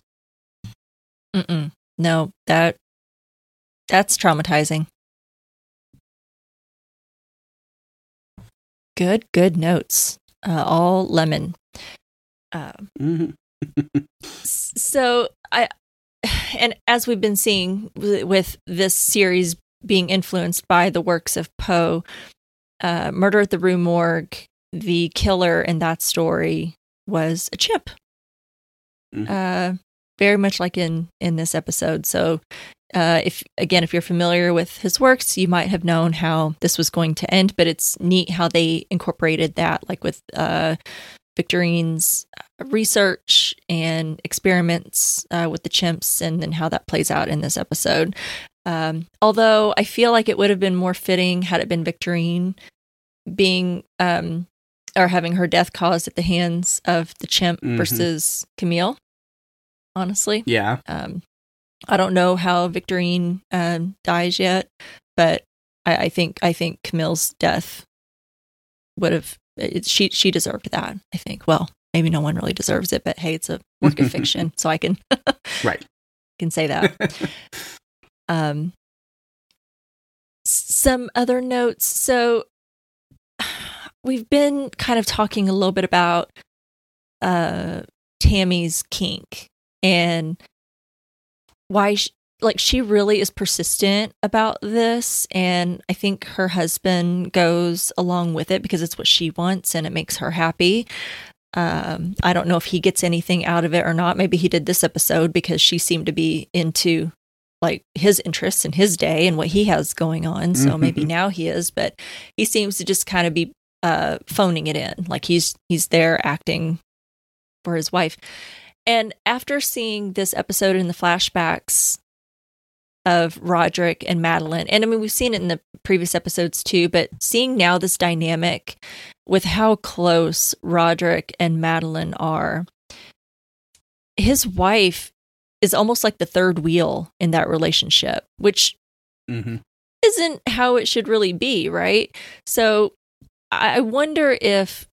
No, that's traumatizing. Good notes. All lemon. So and as we've been seeing with this series being influenced by the works of Poe, Murder at the Rue Morgue, the killer in that story was a chimp. Very much like in this episode. So if you're familiar with his works, you might have known how this was going to end, but it's neat how they incorporated that, like with Victorine's research and experiments with the chimps, and then how that plays out in this episode. Although I feel like it would have been more fitting had it been Victorine being or having her death caused at the hands of the chimp versus Camille. Honestly, yeah. I don't know how Victorine dies yet, but I think Camille's death would have. She deserved that, I think. Well, maybe no one really deserves it, but hey, it's a work of fiction, so I can can say that. Some other notes. So we've been kind of talking a little bit about Tammy's kink and why she really is persistent about this, and I think her husband goes along with it because it's what she wants and it makes her happy. I don't know if he gets anything out of it or not. Maybe he did this episode because she seemed to be into like his interests in his day and what he has going on. So maybe now he is, but he seems to just kind of be phoning it in. Like he's there acting for his wife. And after seeing this episode in the flashbacks of Roderick and Madeline, and I mean, we've seen it in the previous episodes too, but seeing now this dynamic with how close Roderick and Madeline are, his wife is almost like the third wheel in that relationship, which isn't how it should really be, right? So I wonder if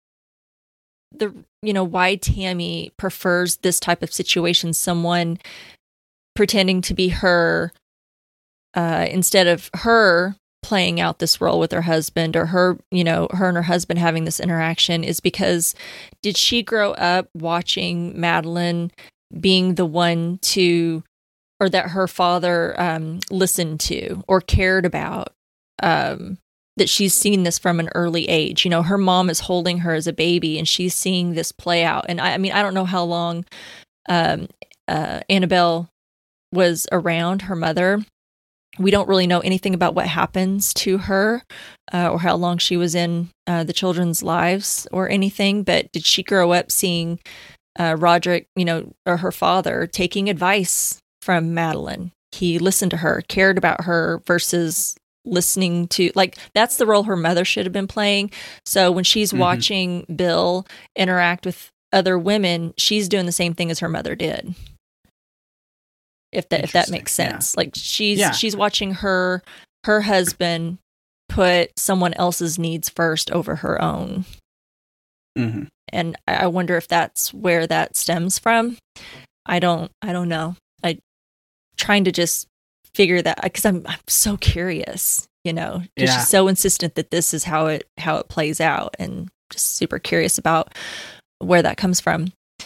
why Tammy prefers this type of situation, someone pretending to be her instead of her playing out this role with her husband, or her and her husband having this interaction, is because did she grow up watching Madeline being the one to, or that her father listened to or cared about, that she's seen this from an early age. Her mom is holding her as a baby and she's seeing this play out. And I mean, I don't know how long Annabelle was around her mother. We don't really know anything about what happens to her or how long she was in the children's lives or anything. But did she grow up seeing Roderick, or her father, taking advice from Madeline? He listened to her, cared about her, versus listening to, like, that's the role her mother should have been playing. So when she's watching Bill interact with other women, she's doing the same thing as her mother did. If that makes sense. Like she's watching her husband put someone else's needs first over her own. And I wonder if that's where that stems from. I don't know. I trying to just figure that, because I'm so curious, she's so insistent that this is how it plays out, and just super curious about where that comes from.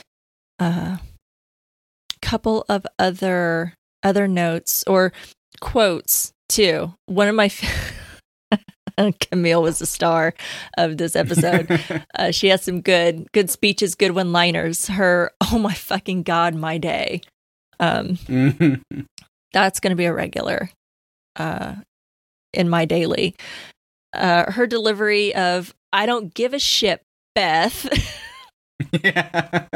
Couple of other notes or quotes too. One of my Camille was the star of this episode. She has some good speeches, good one-liners. Her "Oh my fucking God, my day." That's going to be a regular in my daily. Her delivery of "I don't give a shit, Beth." Yeah.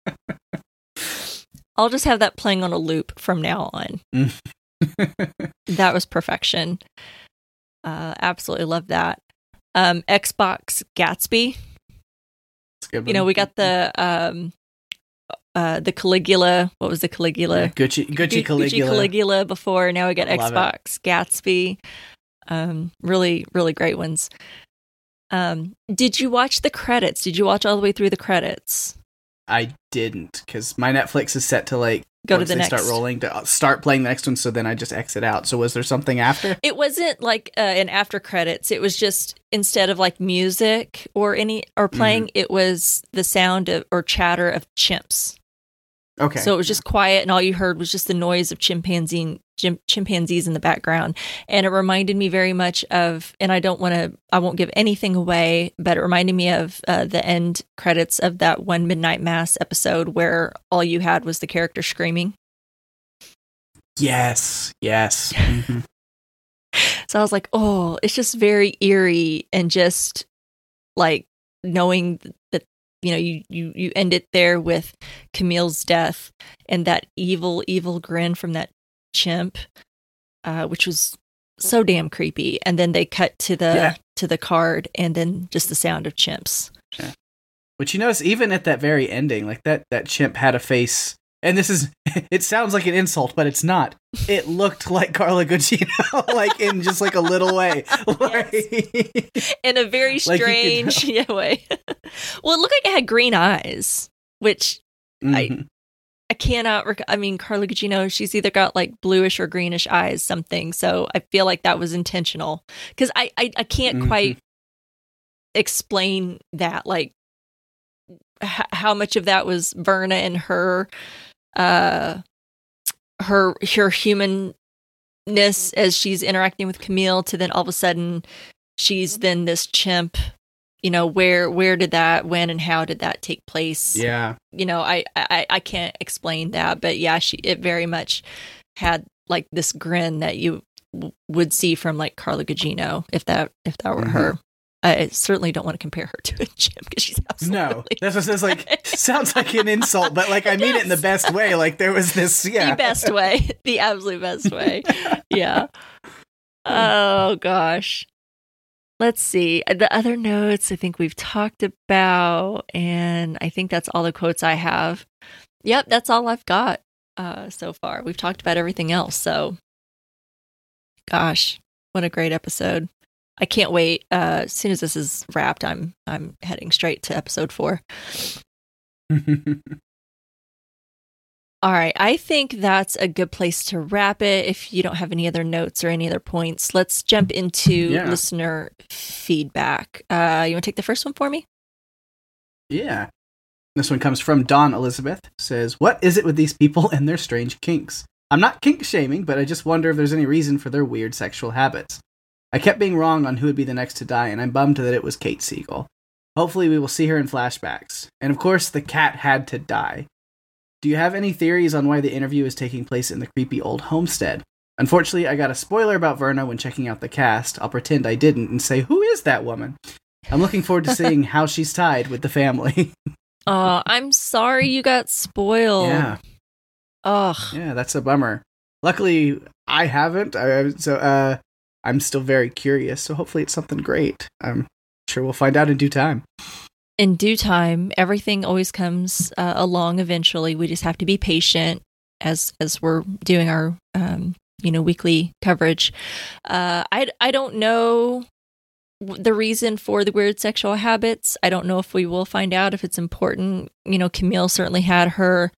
I'll just have that playing on a loop from now on. That was perfection. Absolutely love that. Xbox Gatsby. We got the Caligula. What was the Caligula? Gucci Caligula. Gucci Caligula before. Now we got Xbox Gatsby. Really, really great ones. Did you watch the credits? Did you watch all the way through the credits? I didn't, because my Netflix is set to go to the next. Start rolling to start playing the next one. So then I just exit out. So was there something after? It wasn't like an after credits. It was just, instead of like music or playing, it was the sound of or chatter of chimps. Okay. So it was just quiet, and all you heard was just the noise of chimpanzees in the background. And it reminded me very much of, and I won't give anything away, but it reminded me of the end credits of that one Midnight Mass episode where all you had was the character screaming. Yes. Mm-hmm. So I was like, oh, it's just very eerie, and just like knowing that, you end it there with Camille's death and that evil grin from that chimp, which was so damn creepy. And then they cut to the card, and then just the sound of chimps. Yeah. But you notice, even at that very ending, like that chimp had a face, and it sounds like an insult, but it's not. It looked like Carla Gugino, like in just like a little way. Yes. In a very strange way. Well, it looked like it had green eyes, which I cannot. Carla Gugino, she's either got like bluish or greenish eyes, something. So I feel like that was intentional, because I can't quite explain that. Like how much of that was Verna and her humanness as she's interacting with Camille, to then all of a sudden she's then this chimp. Where did that, when and how did that take place? Yeah. I can't explain that, but yeah, it very much had like this grin that you would see from like Carla Gugino if that were her. I certainly don't want to compare her to a chimp, because she's absolutely that's like sounds like an insult, but like I mean it in the best way. Like there was this, the best way, the absolute best way. Yeah. Oh gosh. Let's see. The other notes I think we've talked about, and I think that's all the quotes I have. Yep, that's all I've got so far. We've talked about everything else. So, gosh, what a great episode. I can't wait. As soon as this is wrapped, I'm heading straight to episode 4. All right. I think that's a good place to wrap it. If you don't have any other notes or any other points, let's jump into listener feedback. You want to take the first one for me? Yeah. This one comes from Dawn Elizabeth. Says, "What is it with these people and their strange kinks? I'm not kink shaming, but I just wonder if there's any reason for their weird sexual habits. I kept being wrong on who would be the next to die, and I'm bummed that it was Kate Siegel. Hopefully we will see her in flashbacks. And of course, the cat had to die. Do you have any theories on why the interview is taking place in the creepy old homestead? Unfortunately, I got a spoiler about Verna when checking out the cast. I'll pretend I didn't and say, who is that woman? I'm looking forward to seeing how she's tied with the family." I'm sorry you got spoiled. Yeah. Ugh. Yeah, that's a bummer. Luckily, I haven't. I'm still very curious. So hopefully it's something great. I'm sure we'll find out in due time. In due time, everything always comes along eventually. We just have to be patient as we're doing our weekly coverage. I don't know the reason for the weird sexual habits. I don't know if we will find out, if it's important. Camille certainly had her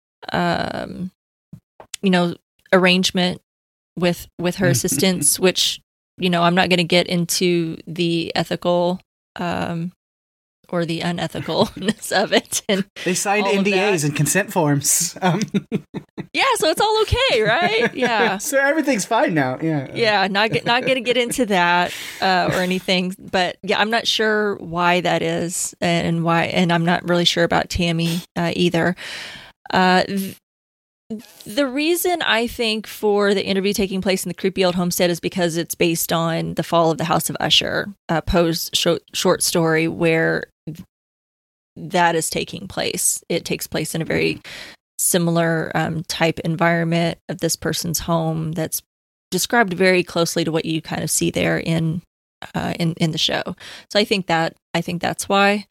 arrangement with her assistants, which I'm not going to get into the ethical or the unethicalness of it. And they signed NDAs and consent forms. Yeah, so it's all okay, right? Yeah. So everything's fine now. Yeah. Yeah, not going to get into that or anything, but yeah, I'm not sure why that is and why, and I'm not really sure about Tammy either. The reason I think for the interview taking place in the creepy old homestead is because it's based on the fall of the House of Usher, Poe's short story where that is taking place. It takes place in a very similar type environment of this person's home that's described very closely to what you kind of see there in the show. So I think that's why.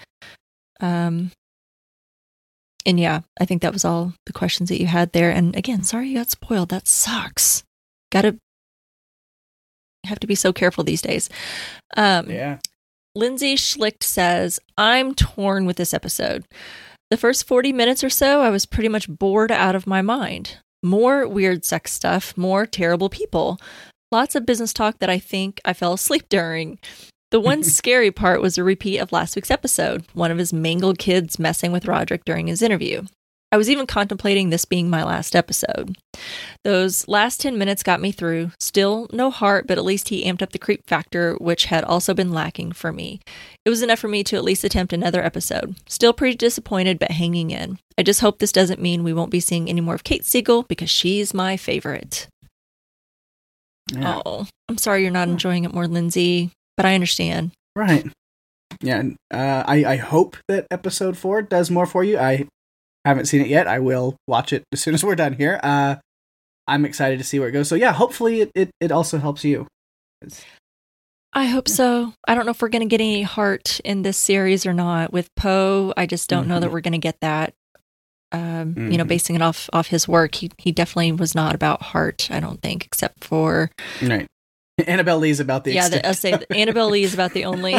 And yeah, I think that was all the questions that you had there. And again, sorry you got spoiled. That sucks. You have to be so careful these days. Yeah. Lindsay Schlicht says, I'm torn with this episode. The first 40 minutes or so, I was pretty much bored out of my mind. More weird sex stuff, more terrible people. Lots of business talk that I think I fell asleep during. The one scary part was a repeat of last week's episode, one of his mangled kids messing with Roderick during his interview. I was even contemplating this being my last episode. Those last 10 minutes got me through. Still no heart, but at least he amped up the creep factor, which had also been lacking for me. It was enough for me to at least attempt another episode. Still pretty disappointed, but hanging in. I just hope this doesn't mean we won't be seeing any more of Kate Siegel, because she's my favorite. Yeah. Oh, I'm sorry you're not enjoying it more, Lindsay. But I understand. Right. Yeah. I hope that episode 4 does more for you. I haven't seen it yet. I will watch it as soon as we're done here. I'm excited to see where it goes. So yeah, hopefully it also helps you. I hope so. I don't know if we're going to get any heart in this series or not. With Poe, I just don't know that we're going to get that. Basing it off his work, he definitely was not about heart, I don't think, except for... Right. Annabelle Lee is about the extent. I'll say Annabelle Lee is about the only.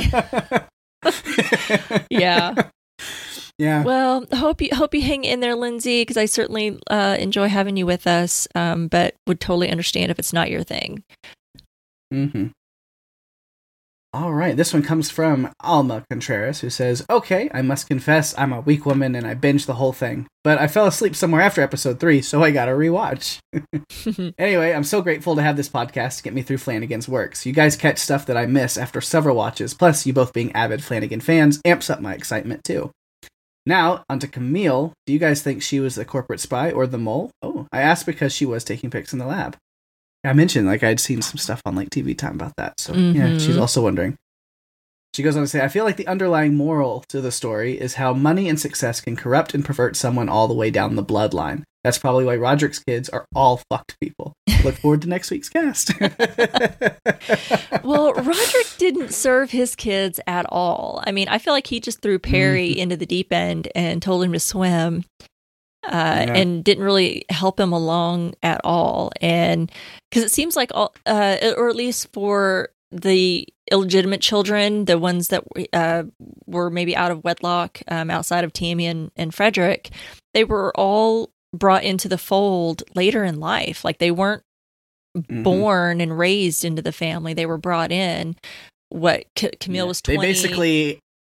Yeah. Yeah. Well, hope you hang in there, Lindsay, because I certainly enjoy having you with us, but would totally understand if it's not your thing. Mm-hmm. All right, this one comes from Alma Contreras, who says, okay, I must confess I'm a weak woman and I binged the whole thing, but I fell asleep somewhere after episode 3, so I gotta rewatch. Anyway, I'm so grateful to have this podcast to get me through Flanagan's works. You guys catch stuff that I miss after several watches, plus you both being avid Flanagan fans amps up my excitement too. Now, onto Camille. Do you guys think she was the corporate spy or the mole? Oh, I asked because she was taking pics in the lab. I mentioned, I'd seen some stuff on, TV Time about that. So, yeah, she's also wondering. She goes on to say, I feel like the underlying moral to the story is how money and success can corrupt and pervert someone all the way down the bloodline. That's probably why Roderick's kids are all fucked people. Look forward to next week's cast. Well, Roderick didn't serve his kids at all. I mean, I feel like he just threw Perry into the deep end and told him to swim. And didn't really help him along at all. And because it seems like or at least for the illegitimate children, the ones that were maybe out of wedlock outside of Tammy and Frederick, they were all brought into the fold later in life. Like they weren't born and raised into the family. They were brought in. Camille was 20. They basically...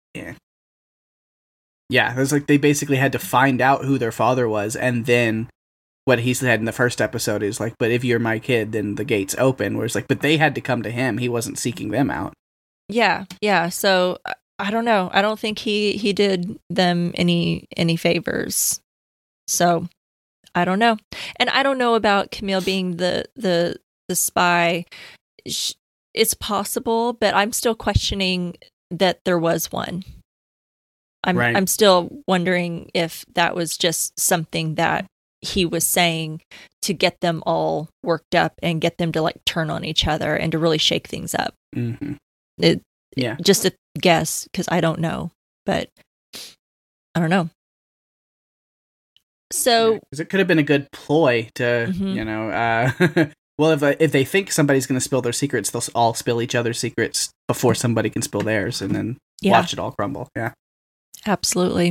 Yeah, it was they basically had to find out who their father was, and then what he said in the first episode is but if you're my kid, then the gate's open. Where it's but they had to come to him. He wasn't seeking them out. Yeah. So I don't know. I don't think he did them any favors. So I don't know, and I don't know about Camille being the spy. It's possible, but I'm still questioning that there was one. I'm still wondering if that was just something that he was saying to get them all worked up and get them to like turn on each other and to really shake things up. Just a guess, because I don't know, but I don't know. So, because it could have been a good ploy to, well, if they think somebody's going to spill their secrets, they'll all spill each other's secrets before somebody can spill theirs, and then watch it all crumble. Yeah, absolutely.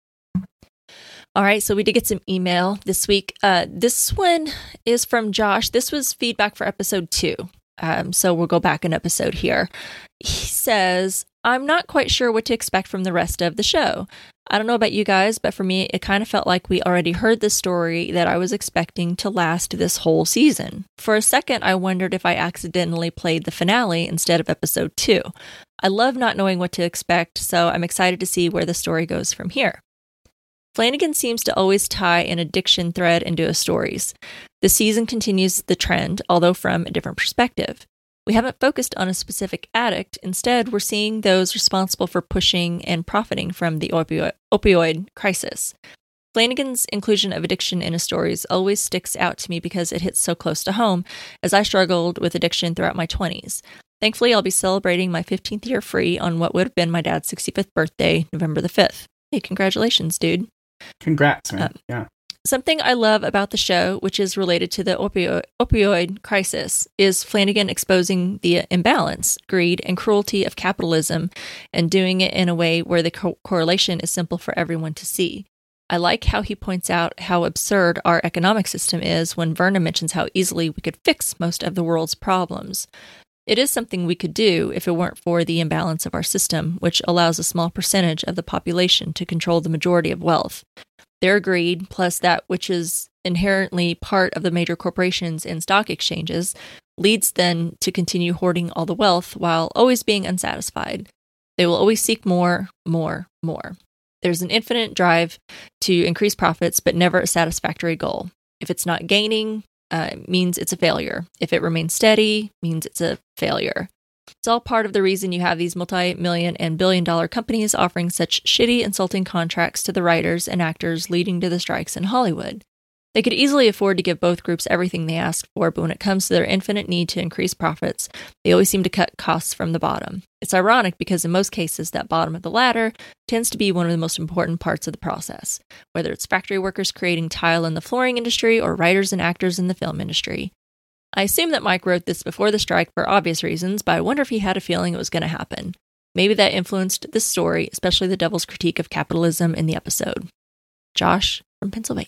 All right, so we did get some email this week. This one is from Josh. This was feedback for episode 2. So we'll go back an episode here. He says, I'm not quite sure what to expect from the rest of the show. I don't know about you guys, but for me, it kind of felt like we already heard the story that I was expecting to last this whole season. For a second, I wondered if I accidentally played the finale instead of episode 2. I love not knowing what to expect, so I'm excited to see where the story goes from here. Flanagan seems to always tie an addiction thread into his stories. The season continues the trend, although from a different perspective. We haven't focused on a specific addict. Instead, we're seeing those responsible for pushing and profiting from the opioid crisis. Flanagan's inclusion of addiction in his stories always sticks out to me because it hits so close to home, as I struggled with addiction throughout my 20s. Thankfully, I'll be celebrating my 15th year free on what would have been my dad's 65th birthday, November the 5th. Hey, congratulations, dude. Congrats, man. Yeah. Something I love about the show, which is related to the opioid crisis, is Flanagan exposing the imbalance, greed, and cruelty of capitalism and doing it in a way where the correlation is simple for everyone to see. I like how he points out how absurd our economic system is when Verna mentions how easily we could fix most of the world's problems. It is something we could do if it weren't for the imbalance of our system, which allows a small percentage of the population to control the majority of wealth. Their greed, plus that which is inherently part of the major corporations and stock exchanges, leads them to continue hoarding all the wealth while always being unsatisfied. They will always seek more, more, more. There's an infinite drive to increase profits, but never a satisfactory goal. If it's not gaining, means it's a failure. If it remains steady, means it's a failure. It's all part of the reason you have these multi-million and billion-dollar companies offering such shitty, insulting contracts to the writers and actors, leading to the strikes in Hollywood. They could easily afford to give both groups everything they ask for, but when it comes to their infinite need to increase profits, they always seem to cut costs from the bottom. It's ironic because in most cases, that bottom of the ladder tends to be one of the most important parts of the process, whether it's factory workers creating tile in the flooring industry or writers and actors in the film industry. I assume that Mike wrote this before the strike for obvious reasons, but I wonder if he had a feeling it was going to happen. Maybe that influenced this story, especially the devil's critique of capitalism in the episode. Josh from Pennsylvania.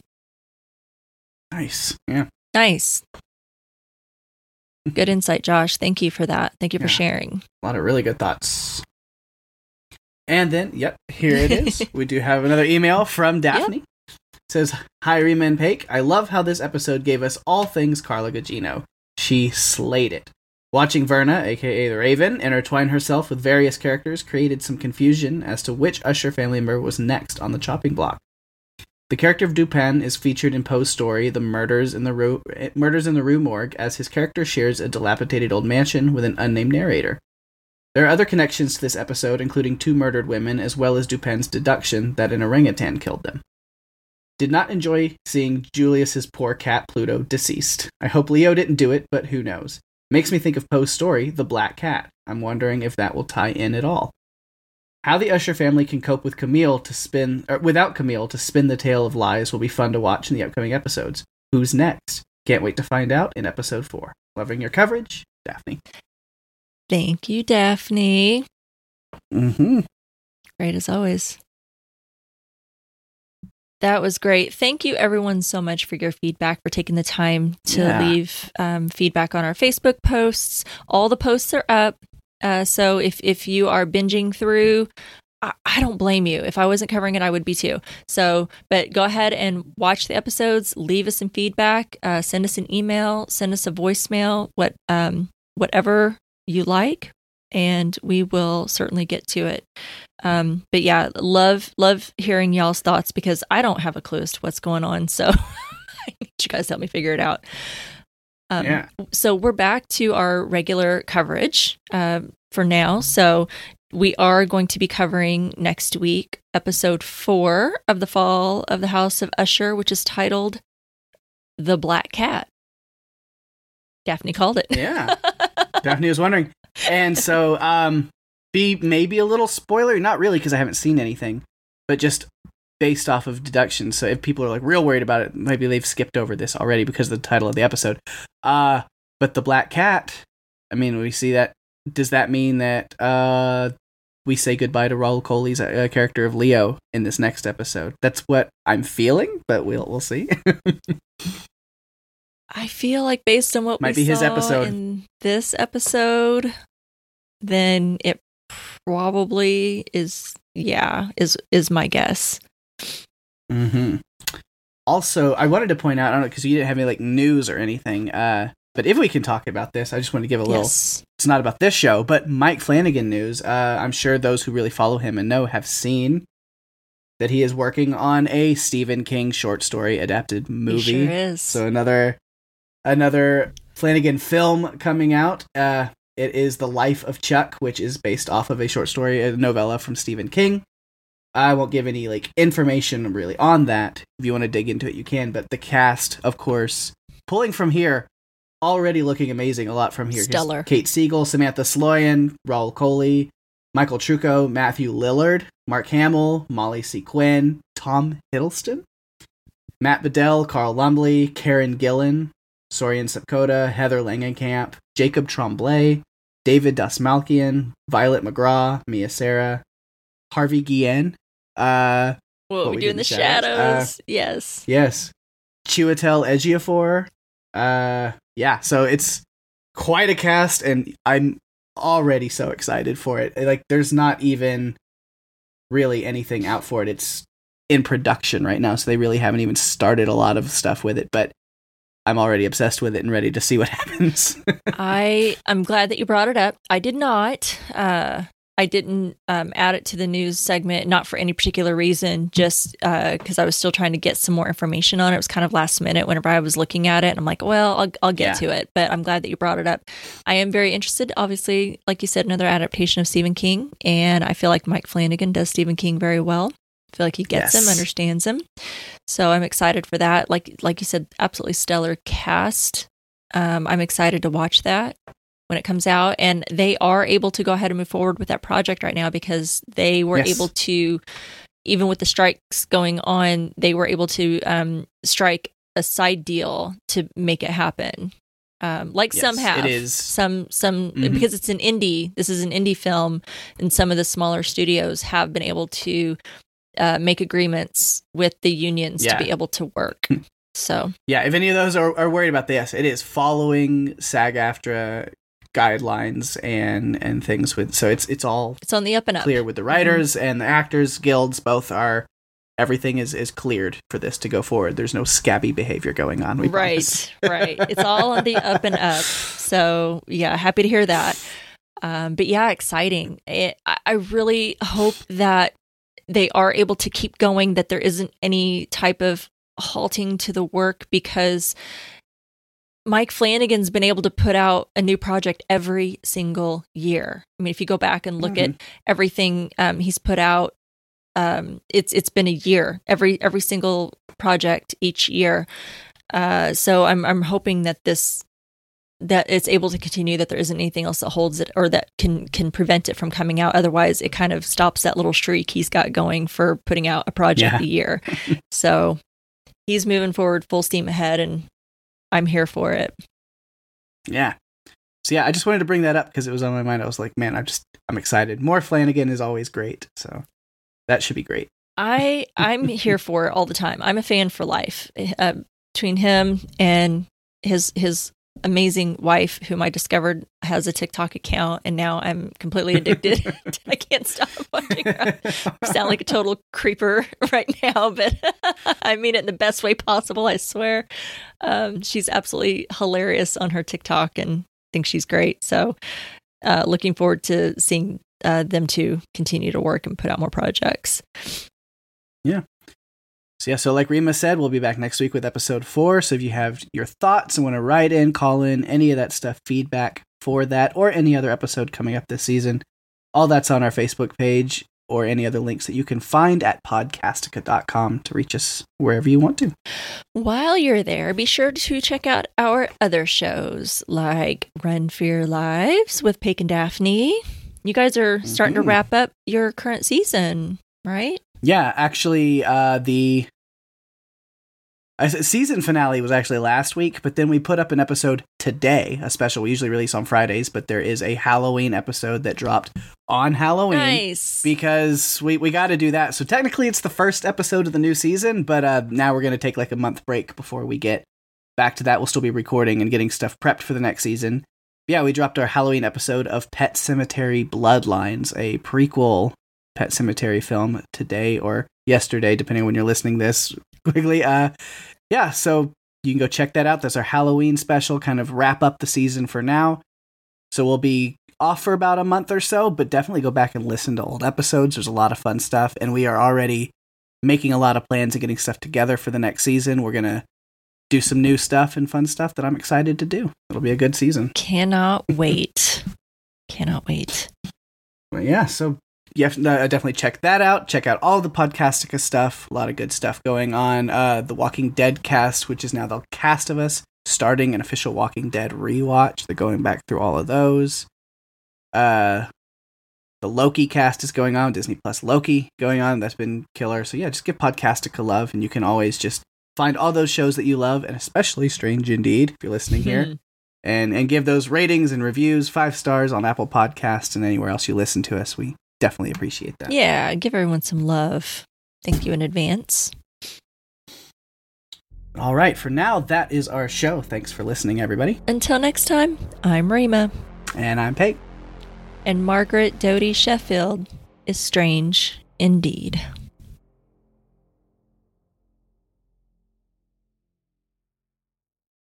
Nice. Yeah. Nice. Good insight, Josh. Thank you for that. Thank you for sharing. A lot of really good thoughts. And then, here it is. We do have another email from Daphne. It says, Hi, Rima and Paik. I love how this episode gave us all things Carla Gugino. She slayed it. Watching Verna, aka the Raven, intertwine herself with various characters created some confusion as to which Usher family member was next on the chopping block. The character of Dupin is featured in Poe's story, The Murders in the Rue Morgue, as his character shares a dilapidated old mansion with an unnamed narrator. There are other connections to this episode, including 2 murdered women, as well as Dupin's deduction that an orangutan killed them. Did not enjoy seeing Julius's poor cat Pluto deceased. I hope Leo didn't do it, but who knows. Makes me think of Poe's story, The Black Cat. I'm wondering if that will tie in at all. How the Usher family can cope with without Camille to spin the tale of lies will be fun to watch in the upcoming episodes. Who's next? Can't wait to find out in episode 4. Loving your coverage, Daphne. Thank you, Daphne. Mm-hmm. Great as always. That was great. Thank you, everyone, so much for your feedback, for taking the time to leave feedback on our Facebook posts. All the posts are up. So if you are binging through, I don't blame you. If I wasn't covering it, I would be too. So, but go ahead and watch the episodes, leave us some feedback, send us an email, send us a voicemail, whatever you like, and we will certainly get to it. But yeah, love hearing y'all's thoughts because I don't have a clue as to what's going on. So I need you guys to help me figure it out. So we're back to our regular coverage for now. So we are going to be covering next week episode 4 of The Fall of the House of Usher, which is titled the Black Cat. Daphne called it. Yeah. Daphne was wondering. And so, be maybe a little spoiler, not really because I haven't seen anything, but just based off of deduction. So if people are like real worried about it, maybe they've skipped over this already because of the title of the episode. But the Black Cat, I mean, we see that. Does that mean that we say goodbye to Raul Coley's character of Leo in this next episode? That's what I'm feeling, but we'll see. I feel like based on what might we be his saw episode in this episode, then it probably is. Yeah, is my guess. Mm-hmm. Also, I wanted to point out, I don't know, because you didn't have any like news or anything. But if we can talk about this, I just want to give a little. Yes. It's not about this show, but Mike Flanagan news. I'm sure those who really follow him and know have seen that he is working on a Stephen King short story adapted movie. He sure is. So another Flanagan film coming out. It is The Life of Chuck, which is based off of a short story, a novella from Stephen King. I won't give any like information really on that. If you want to dig into it, you can. But the cast, of course, pulling from here. Already looking amazing a lot from here. Stellar. Kate Siegel, Samantha Sloyan, Raul Coley, Michael Trucco, Matthew Lillard, Mark Hamill, Molly C. Quinn, Tom Hiddleston, Matt Bedell, Carl Lumbly, Karen Gillan, Sorian Sepkoda, Heather Langenkamp, Jacob Tremblay, David Dastmalchian, Violet McGraw, Mia Sara, Harvey Guillen. What we do in the shadows. Yes. Yes. Chiwetel Ejiofor. Yeah, so it's quite a cast, and I'm already so excited for it. Like, there's not even really anything out for it. It's in production right now, so they really haven't even started a lot of stuff with it, but I'm already obsessed with it and ready to see what happens. I'm glad that you brought it up. I did not. I didn't add it to the news segment, not for any particular reason, just because I was still trying to get some more information on it. It was kind of last minute whenever I was looking at it. And I'm like, well, I'll get to it. But I'm glad that you brought it up. I am very interested. Obviously, like you said, another adaptation of Stephen King. And I feel like Mike Flanagan does Stephen King very well. I feel like he gets him, understands him. So I'm excited for that. Like you said, absolutely stellar cast. I'm excited to watch that when it comes out, and they are able to go ahead and move forward with that project right now because they were able to, even with the strikes going on, they were able to strike a side deal to make it happen. Some have, it is. some because it's an indie. This is an indie film, and some of the smaller studios have been able to make agreements with the unions to be able to work. So yeah, if any of those are worried about this, it is following SAG-AFTRA guidelines and things with, so it's on the up and up, clear with the writers and the actors guilds. Both are, everything is cleared for this to go forward. There's no scabby behavior going on. Right. It's all on the up and up. So yeah, happy to hear that. But yeah, exciting. I really hope that they are able to keep going, that there isn't any type of halting to the work, because Mike Flanagan's been able to put out a new project every single year. I mean, if you go back and look at everything he's put out, it's been a year, every single project each year. So I'm hoping that it's able to continue, that there isn't anything else that holds it or that can prevent it from coming out. Otherwise, it kind of stops that little streak he's got going for putting out a project a year. So he's moving forward full steam ahead, and I'm here for it. Yeah. So yeah, I just wanted to bring that up because it was on my mind. I was like, man, I'm excited. More Flanagan is always great. So that should be great. I'm here for it all the time. I'm a fan for life. Between him and his amazing wife, whom I discovered has a TikTok account, and now I'm completely addicted. I can't stop watching her. I sound like a total creeper right now, but I mean it in the best way possible, I swear. She's absolutely hilarious on her TikTok, and I think she's great. So looking forward to seeing them two continue to work and put out more projects. Yeah. So like Rima said, we'll be back next week with episode 4. So if you have your thoughts and want to write in, call in, any of that stuff, feedback for that, or any other episode coming up this season, all that's on our Facebook page. or any other links that you can find at podcastica.com to reach us wherever you want to. While you're there, be sure to check out our other shows like Run for Your Lives with Paige and Daphne. You guys are starting to wrap up your current season, right? Yeah, actually, the season finale was actually last week, but then we put up an episode today, a special we usually release on Fridays, but there is a Halloween episode that dropped on Halloween. Nice. Because we got to do that. So technically it's the first episode of the new season, but now we're going to take like a month break before we get back to that. We'll still be recording and getting stuff prepped for the next season. Yeah, we dropped our Halloween episode of Pet Sematary Bloodlines, a prequel Pet Sematary film today or yesterday, depending on when you're listening this quickly. Yeah, so you can go check that out. That's our Halloween special, kind of wrap up the season for now. So we'll be off for about a month or so, but definitely go back and listen to old episodes. There's a lot of fun stuff, and we are already making a lot of plans and getting stuff together for the next season. We're going to do some new stuff and fun stuff that I'm excited to do. It'll be a good season. Cannot wait. Cannot wait. Well, yeah, so you have to definitely check that out. Check out all the Podcastica stuff. A lot of good stuff going on. The Walking Dead cast, which is now the cast of us, starting an official Walking Dead rewatch. They're going back through all of those. The Loki cast is going on. Disney Plus Loki going on. That's been killer. So yeah, just give Podcastica love, and you can always just find all those shows that you love, and especially Strange Indeed, if you're listening here. And give those ratings and reviews 5 stars on Apple Podcasts and anywhere else you listen to us. We definitely appreciate that. Yeah, give everyone some love. Thank you in advance. All right, for now, that is our show. Thanks for listening, everybody. Until next time, I'm Rima. And I'm Paige. And Margaret Doty Sheffield is strange indeed.